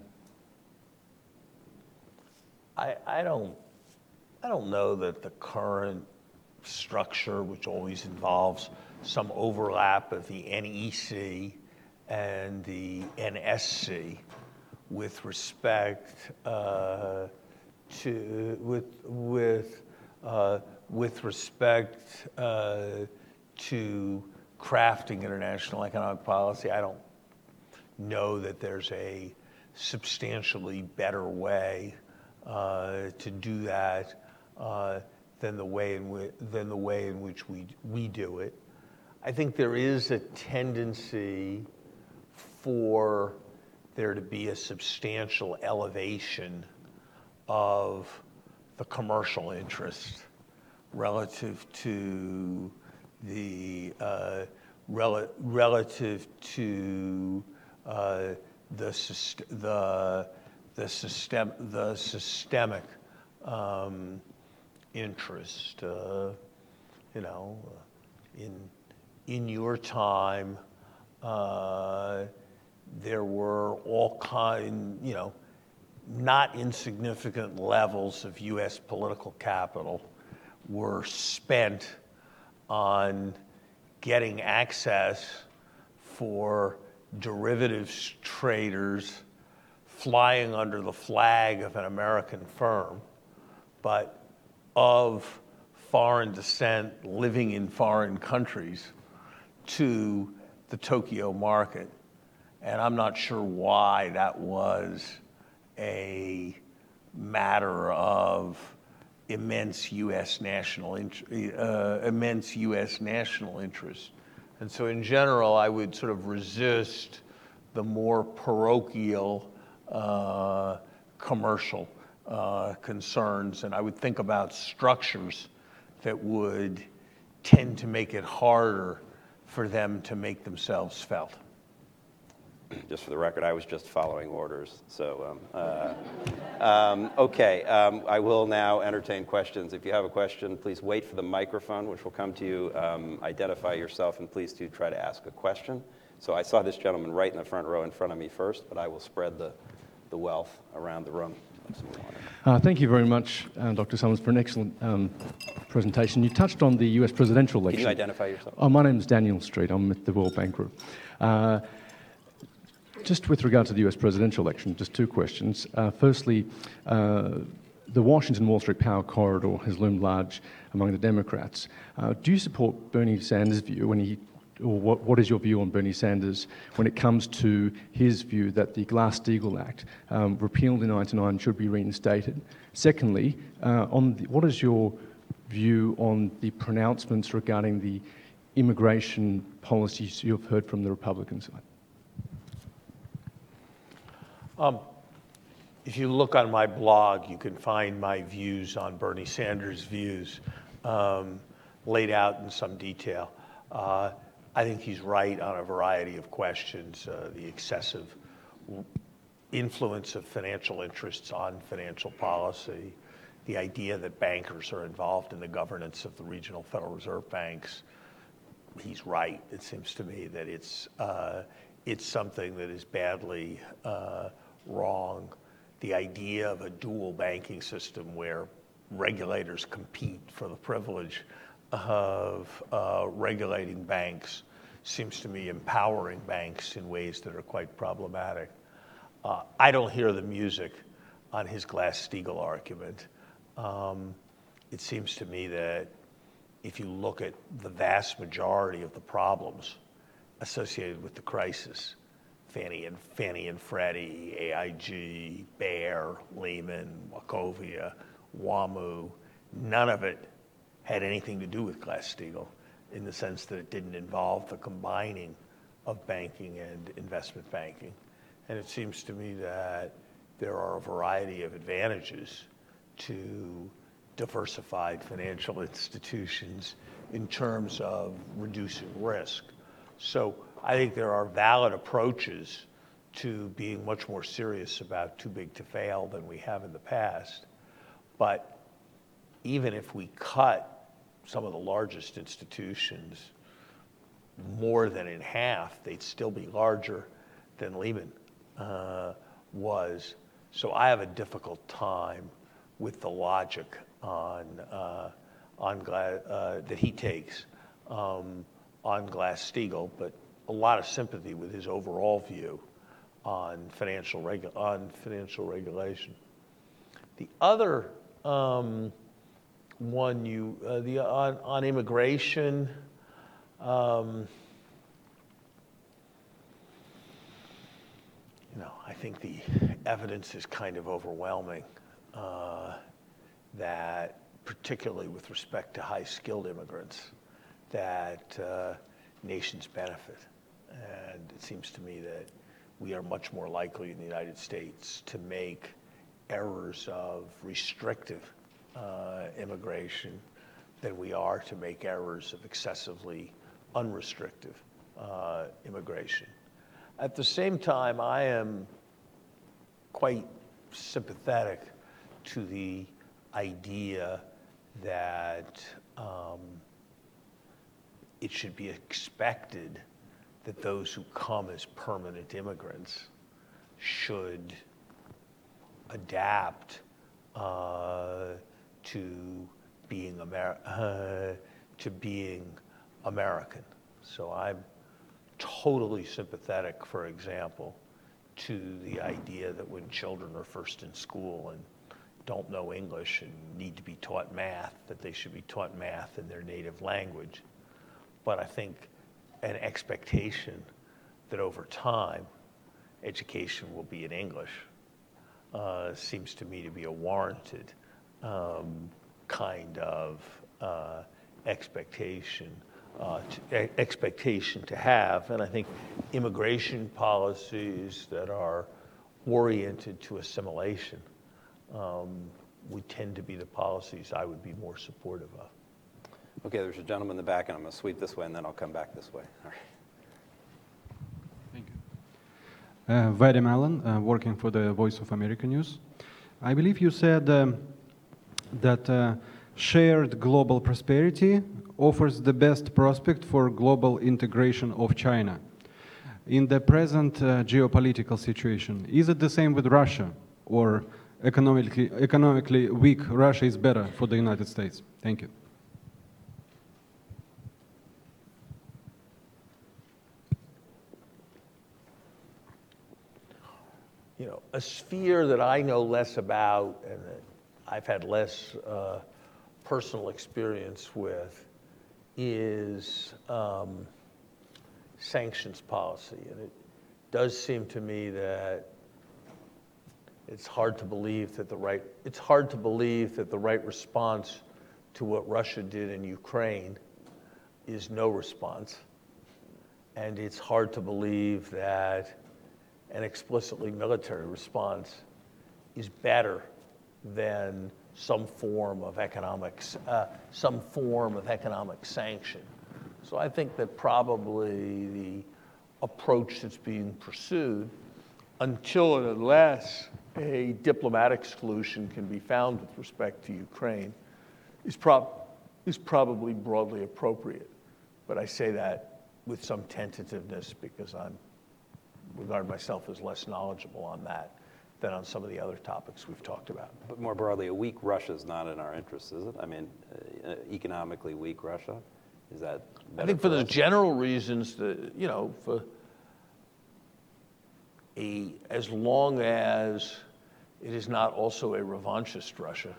I, I don't I don't know that the current structure, which always involves some overlap of the N E C and the N S C, with respect uh, to with with uh, with respect uh, to crafting international economic policy, I don't know that there's a substantially better way uh, to do that. Uh, than the way in which than the way in which we we do it. I think there is a tendency for there to be a substantial elevation of the commercial interest relative to the uh, rel- relative to uh, the syst- the the system the systemic um, interest. Uh, you know, in in your time, uh, there were all kind, you know, not insignificant levels of U S political capital were spent on getting access for derivatives traders flying under the flag of an American firm, but of foreign descent, living in foreign countries, to the Tokyo market. And I'm not sure why that was a matter of immense U S national int- uh, immense U S national interest. And so in general, I would sort of resist the more parochial uh, commercial uh, concerns, and I would think about structures that would tend to make it harder for them to make themselves felt. Just for the record, I was just following orders. So, um, uh, um, okay, um, I will now entertain questions. If you have a question, please wait for the microphone, which will come to you. Um, identify yourself, and please do try to ask a question. So I saw this gentleman right in the front row in front of me first, but I will spread the, the wealth around the room. Uh, thank you very much, uh, Doctor Summers, for an excellent um, presentation. You touched on the U S presidential election. Can you identify yourself? Oh, my name is Daniel Street. I'm with the World Bank Group. Uh, just with regard to the U S presidential election, just two questions. Uh, firstly, uh, the Washington Wall Street power corridor has loomed large among the Democrats. Uh, do you support Bernie Sanders' view when he, or what, what is your view on Bernie Sanders when it comes to his view that the Glass-Steagall Act, um, repealed in ninety-nine, should be reinstated? Secondly, uh, on the, what is your view on the pronouncements regarding the immigration policies you've heard from the Republican side? Um, if you look on my blog, you can find my views on Bernie Sanders' views um, laid out in some detail. Uh, I think he's right on a variety of questions. Uh, the excessive influence of financial interests on financial policy, the idea that bankers are involved in the governance of the regional Federal Reserve banks. He's right. It seems to me that it's uh, it's something that is badly uh, wrong. The idea of a dual banking system where regulators compete for the privilege of uh, regulating banks seems to me empowering banks in ways that are quite problematic. Uh, I don't hear the music on his Glass-Steagall argument. Um, it seems to me that if you look at the vast majority of the problems associated with the crisis, Fannie and, Fannie and Freddie, A I G, Bear, Lehman, Wachovia, WAMU, none of it had anything to do with Glass-Steagall in the sense that it didn't involve the combining of banking and investment banking. And it seems to me that there are a variety of advantages to diversified financial institutions in terms of reducing risk. So I think there are valid approaches to being much more serious about too big to fail than we have in the past. But even if we cut some of the largest institutions more than in half, they'd still be larger than Lehman uh, was. So I have a difficult time with the logic on uh, on Gla- uh, that he takes um, on Glass-Steagall, but a lot of sympathy with his overall view on financial regu- on financial regulation. The other um, one you uh, the on on immigration. Um, you know, I think the evidence is kind of overwhelming uh, that, particularly with respect to high-skilled immigrants, that uh, nations benefit. And it seems to me that we are much more likely in the United States to make errors of restrictive uh, immigration than we are to make errors of excessively unrestrictive uh, immigration. At the same time, I am quite sympathetic to the idea that um, it should be expected that those who come as permanent immigrants should adapt uh, to being Amer- uh, to being American. So I'm totally sympathetic, for example, to the idea that when children are first in school and don't know English and need to be taught math, that they should be taught math in their native language. But I think an expectation that over time, education will be in English uh, seems to me to be a warranted um, kind of uh, expectation uh, to, e- expectation to have. And I think immigration policies that are oriented to assimilation um, would tend to be the policies I would be more supportive of. Okay, there's a gentleman in the back, and I'm going to sweep this way, and then I'll come back this way. All right. Thank you. Uh, Vadim Allen, uh, working for the Voice of America News. I believe you said um, that uh, shared global prosperity offers the best prospect for global integration of China. In the present uh, geopolitical situation, is it the same with Russia, or economically, economically weak Russia is better for the United States? Thank you. You know, a sphere that I know less about and that I've had less uh, personal experience with is um, sanctions policy. And it does seem to me that it's hard to believe that the right, it's hard to believe that the right response to what Russia did in Ukraine is no response. And it's hard to believe that an explicitly military response is better than some form of economics, uh, some form of economic sanction. So I think that probably the approach that's being pursued, until and unless a diplomatic solution can be found with respect to Ukraine, is, prob- is probably broadly appropriate. But I say that with some tentativeness because I regard myself as less knowledgeable on that than on some of the other topics we've talked about. But more broadly, a weak Russia is not in our interest, is it? I mean, uh, economically weak Russia, is that better I think for for the us? general reasons that, you know, for a, as long as it is not also a revanchist Russia,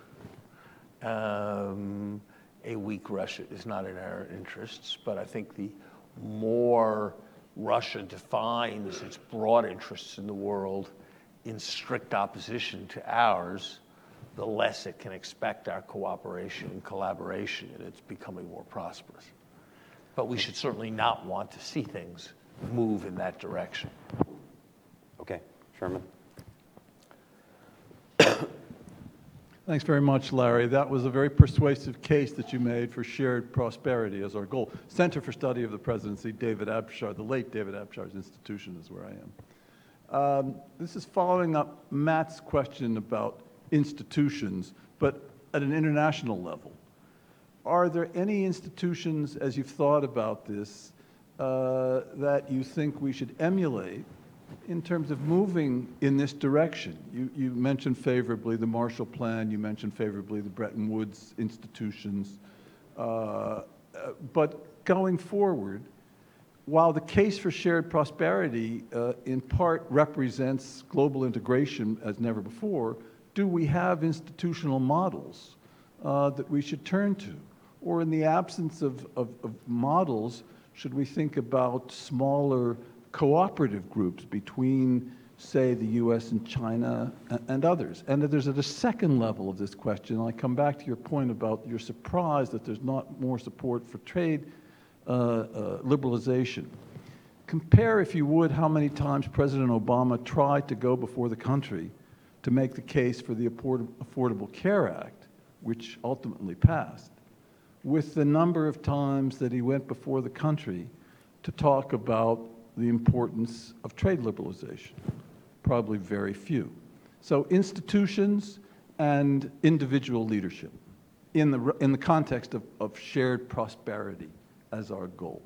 um, a weak Russia is not in our interests. But I think the more Russia defines its broad interests in the world in strict opposition to ours, the less it can expect our cooperation and collaboration, and it's becoming more prosperous. But we should certainly not want to see things move in that direction. Okay, Sherman. Thanks very much, Larry. That was a very persuasive case that you made for shared prosperity as our goal. Center for Study of the Presidency, David Abshar, the late David Abshar's institution is where I am. Um, this is following up Matt's question about institutions, but at an international level. Are there any institutions, as you've thought about this, uh, that you think we should emulate in terms of moving in this direction? You, you mentioned favorably the Marshall Plan, you mentioned favorably the Bretton Woods institutions, uh, uh, but going forward, while the case for shared prosperity uh, in part represents global integration as never before, do we have institutional models uh, that we should turn to? Or in the absence of, of, of models, should we think about smaller cooperative groups between, say, the U S and China and, and others? And there's at a second level of this question, I come back to your point about your surprise that there's not more support for trade uh, uh, liberalization. Compare, if you would, how many times President Obama tried to go before the country to make the case for the Affordable Care Act, which ultimately passed, with the number of times that he went before the country to talk about the importance of trade liberalization. Probably very few. So institutions and individual leadership in the, in the context of, of shared prosperity as our goal.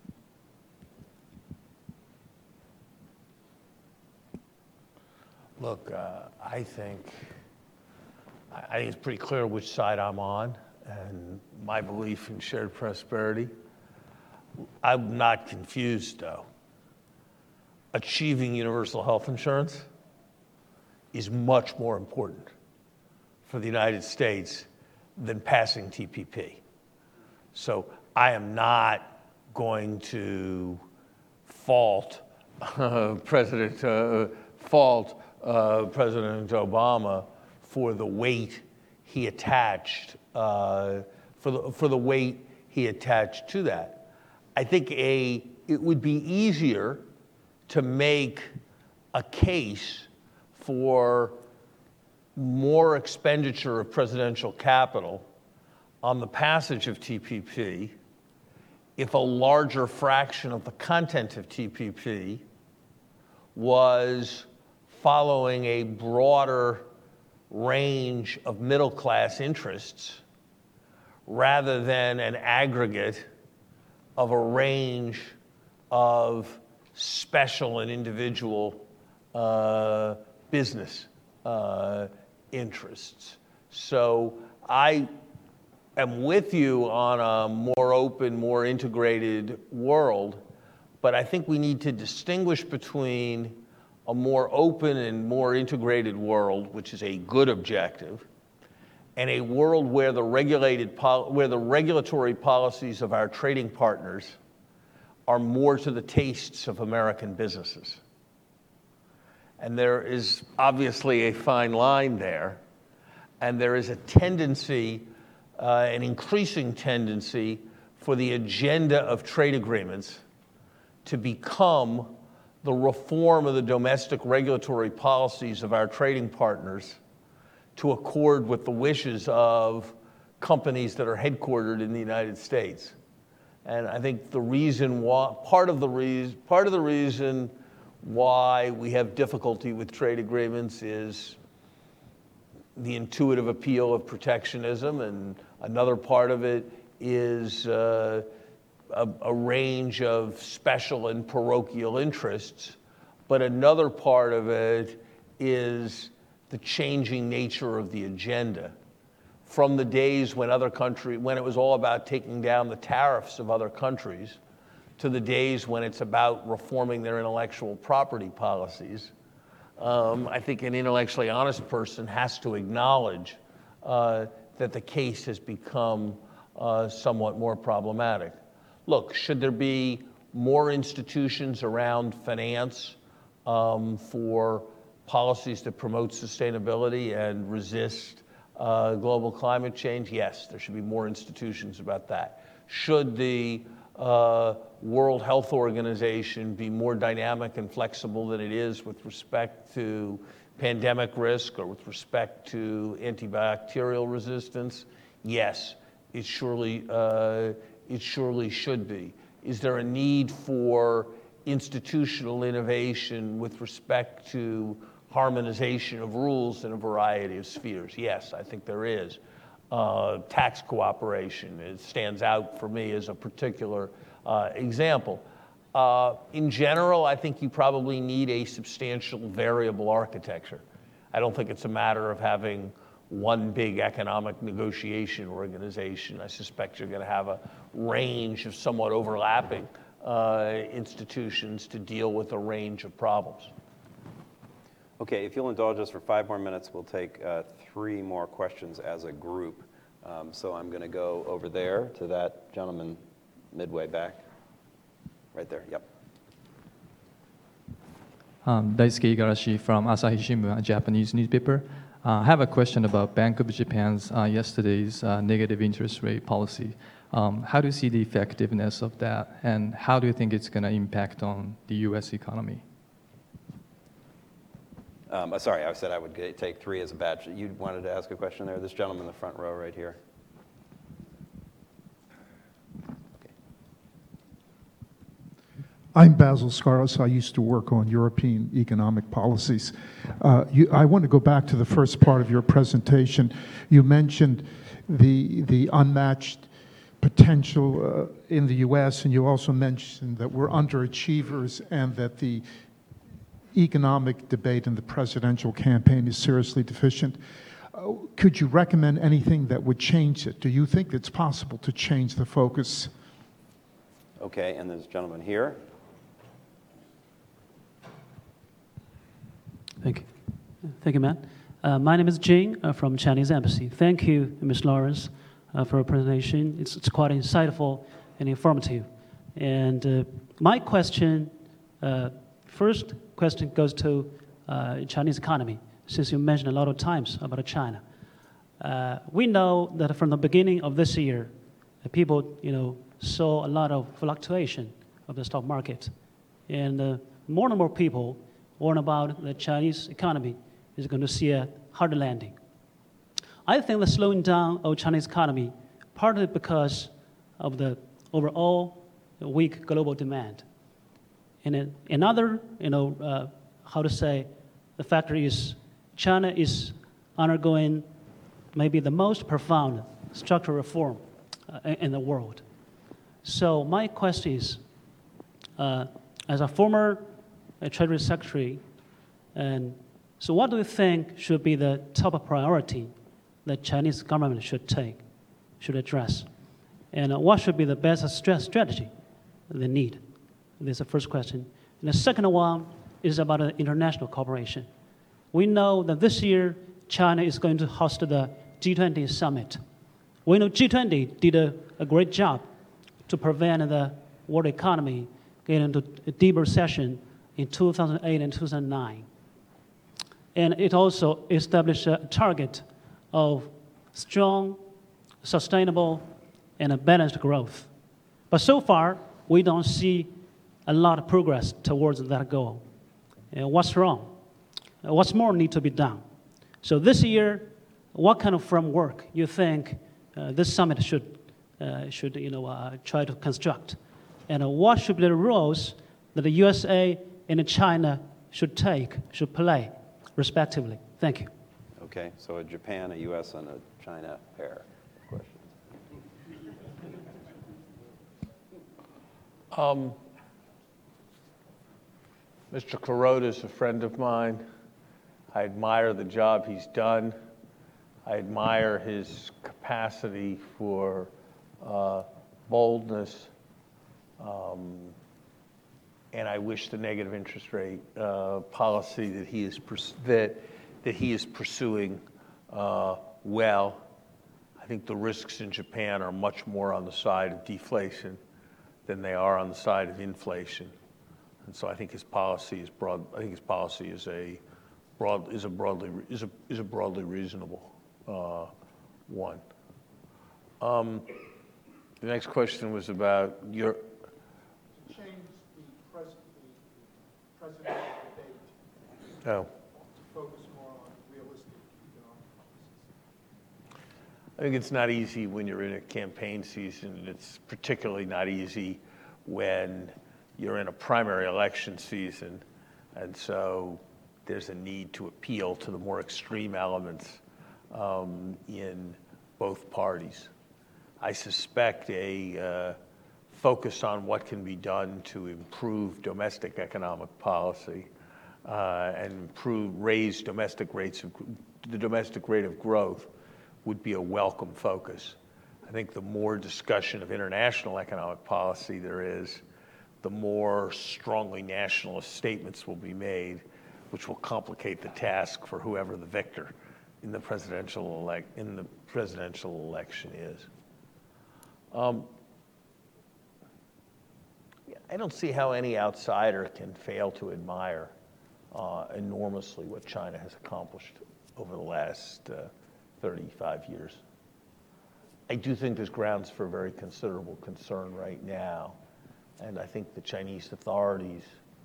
Look, uh, I think I think it's pretty clear which side I'm on and my belief in shared prosperity. I'm not confused, though. Achieving universal health insurance is much more important for the United States than passing T P P. So I am not going to fault uh, President uh, fault uh, President Obama for the weight he attached uh, for the for the weight he attached to that. I think a it would be easier to make a case for more expenditure of presidential capital on the passage of T P P if a larger fraction of the content of T P P was following a broader range of middle-class interests rather than an aggregate of a range of special and individual uh, business uh, interests. So I am with you on a more open, more integrated world, but I think we need to distinguish between a more open and more integrated world, which is a good objective, and a world where the regulated pol- where the regulatory policies of our trading partners are more to the tastes of American businesses. And there is obviously a fine line there, and there is a tendency, uh, an increasing tendency, for the agenda of trade agreements to become the reform of the domestic regulatory policies of our trading partners to accord with the wishes of companies that are headquartered in the United States. And I think the reason why, part of the reason, part of the reason why we have difficulty with trade agreements is the intuitive appeal of protectionism, and another part of it is uh, a, a range of special and parochial interests. But another part of it is the changing nature of the agenda. From the days when other country, when it was all about taking down the tariffs of other countries, to the days when it's about reforming their intellectual property policies, um, I think an intellectually honest person has to acknowledge uh, that the case has become uh, somewhat more problematic. Look, should there be more institutions around finance um, for policies that promote sustainability and resist uh, global climate change? Yes, there should be more institutions about that. Should the uh, World Health Organization be more dynamic and flexible than it is with respect to pandemic risk or with respect to antibacterial resistance? Yes, it surely, uh, it surely should be. Is there a need for institutional innovation with respect to harmonization of rules in a variety of spheres? Yes, I think there is. Uh, tax cooperation, it stands out for me as a particular uh, example. Uh, in general, I think you probably need a substantial variable architecture. I don't think it's a matter of having one big economic negotiation organization. I suspect you're going to have a range of somewhat overlapping uh, institutions to deal with a range of problems. Okay, if you'll indulge us for five more minutes, we'll take uh, three more questions as a group. Um, so I'm going to go over there to that gentleman midway back. Right there, yep. Um, Daisuke Igarashi from Asahi Shimbun, a Japanese newspaper. Uh, I have a question about Bank of Japan's uh, yesterday's uh, negative interest rate policy. Um, how do you see the effectiveness of that, and how do you think it's going to impact on the U S economy? Um, uh, sorry, I said I would get, take three as a batch. You wanted to ask a question there? This gentleman in the front row right here. I'm Basil Scaros. I used to work on European economic policies. Uh, you, I want to go back to the first part of your presentation. You mentioned the, the unmatched potential uh, in the U S, and you also mentioned that we're underachievers and that the economic debate in the presidential campaign is seriously deficient. Uh, could you recommend anything that would change it? Do you think it's possible to change the focus? Okay, and this gentleman here. Thank you. Thank you, Matt. Uh, my name is Jing uh, from Chinese Embassy. Thank you, Miz Lawrence, uh, for your presentation. It's, it's quite insightful and informative. And uh, my question, uh, first question goes to uh, Chinese economy, since you mentioned a lot of times about China. Uh, we know that from the beginning of this year, uh, people, you know, saw a lot of fluctuation of the stock market. And uh, more and more people warn about the Chinese economy is going to see a hard landing. I think the slowing down of Chinese economy partly because of the overall weak global demand. And another, you know, uh, how to say, the factor is China is undergoing maybe the most profound structural reform uh, in the world. So my question is, uh, as a former uh, Treasury Secretary, and so what do you think should be the top priority that Chinese government should take, should address? And uh, what should be the best stress strategy they need? This is the first question. And the second one is about uh, international cooperation. We know that this year, China is going to host the G twenty summit. We know G twenty did a, a great job to prevent the world economy getting into a deep recession in two thousand eight and two thousand nine. And it also established a target of strong, sustainable, and a balanced growth. But so far, we don't see a lot of progress towards that goal. And what's wrong? Uh, What's more need to be done? So this year, what kind of framework you think uh, this summit should, uh, should you know, uh, try to construct? And uh, what should be the roles that the U S A and China should take, should play, respectively? Thank you. Okay, so a Japan, a U S, and a China pair of questions. Um, Mister Kuroda is a friend of mine. I admire the job he's done. I admire his capacity for uh, boldness, um, and I wish the negative interest rate uh, policy that he is pers- that that he is pursuing uh, well. I think the risks in Japan are much more on the side of deflation than they are on the side of inflation, and so I think his policy is broad. I think his policy is a broad is a broadly is a is a broadly reasonable uh, one. Um, the next question was about your. Change the pres- the presidential debate Oh. to focus more on realistic economic policies. I think it's not easy when you're in a campaign season. It's particularly not easy when you're in a primary election season. And so there's a need to appeal to the more extreme elements um, in both parties. I suspect a uh, focus on what can be done to improve domestic economic policy uh, and improve, raise domestic rates of, the domestic rate of growth would be a welcome focus. I think the more discussion of international economic policy there is, the more strongly nationalist statements will be made, which will complicate the task for whoever the victor in the presidential elect in the presidential election is. Um, I don't see how any outsider can fail to admire uh, enormously what China has accomplished over the last uh, thirty-five years. I do think there's grounds for very considerable concern right now, and I think the Chinese authorities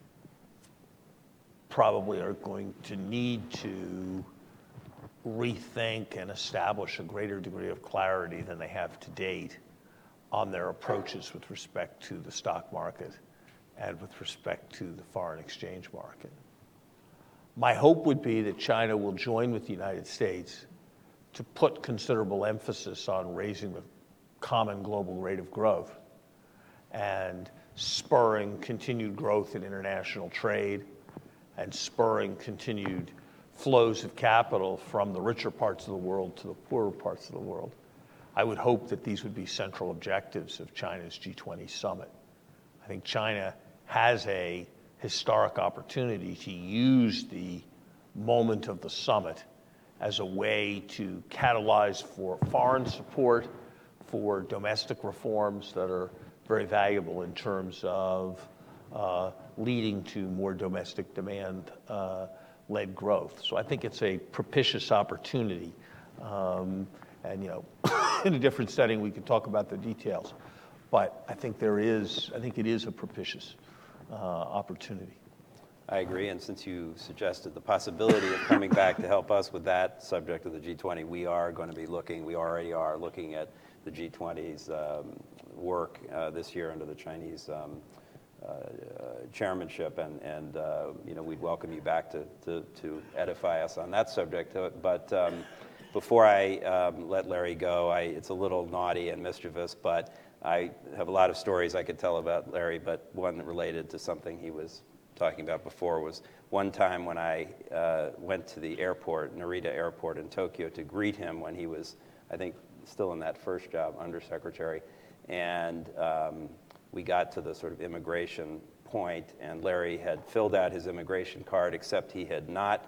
probably are going to need to rethink and establish a greater degree of clarity than they have to date on their approaches with respect to the stock market and with respect to the foreign exchange market. My hope would be that China will join with the United States to put considerable emphasis on raising the common global rate of growth and spurring continued growth in international trade and spurring continued flows of capital from the richer parts of the world to the poorer parts of the world. I would hope that these would be central objectives of China's G twenty summit. I think China has a historic opportunity to use the moment of the summit as a way to catalyze for foreign support for domestic reforms that are very valuable in terms of uh, leading to more domestic demand uh, led growth. So I think it's a propitious opportunity. Um, and, you know, in a different setting, we could talk about the details. But I think there is, I think it is a propitious uh, opportunity. I agree, and since you suggested the possibility of coming back to help us with that subject of the G twenty, we are going to be looking, we already are looking at the G twenty's um, work uh, this year under the Chinese um, uh, uh, chairmanship, and, and uh, you know, we'd welcome you back to, to, to edify us on that subject. But um, before I um, let Larry go, I, it's a little naughty and mischievous, but I have a lot of stories I could tell about Larry, but one related to something he was talking about before was one time when I uh, went to the airport, Narita Airport in Tokyo, to greet him when he was, I think, still in that first job, undersecretary, and um, we got to the sort of immigration point, and Larry had filled out his immigration card, except he had not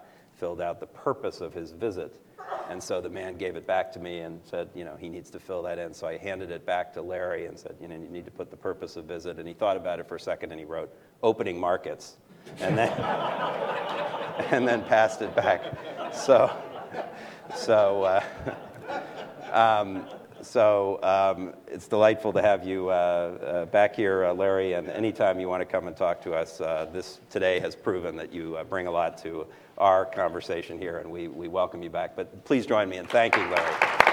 filled out the purpose of his visit. And so the man gave it back to me and said, you know, he needs to fill that in. So I handed it back to Larry and said, you know, you need to put the purpose of visit. And he thought about it for a second and he wrote, opening markets. And then, and then passed it back. So, so, uh, um, so um, it's delightful to have you uh, uh, back here, uh, Larry, and anytime you want to come and talk to us, uh, this today has proven that you uh, bring a lot to our conversation here, and we, we welcome you back. But please join me in thanking Larry.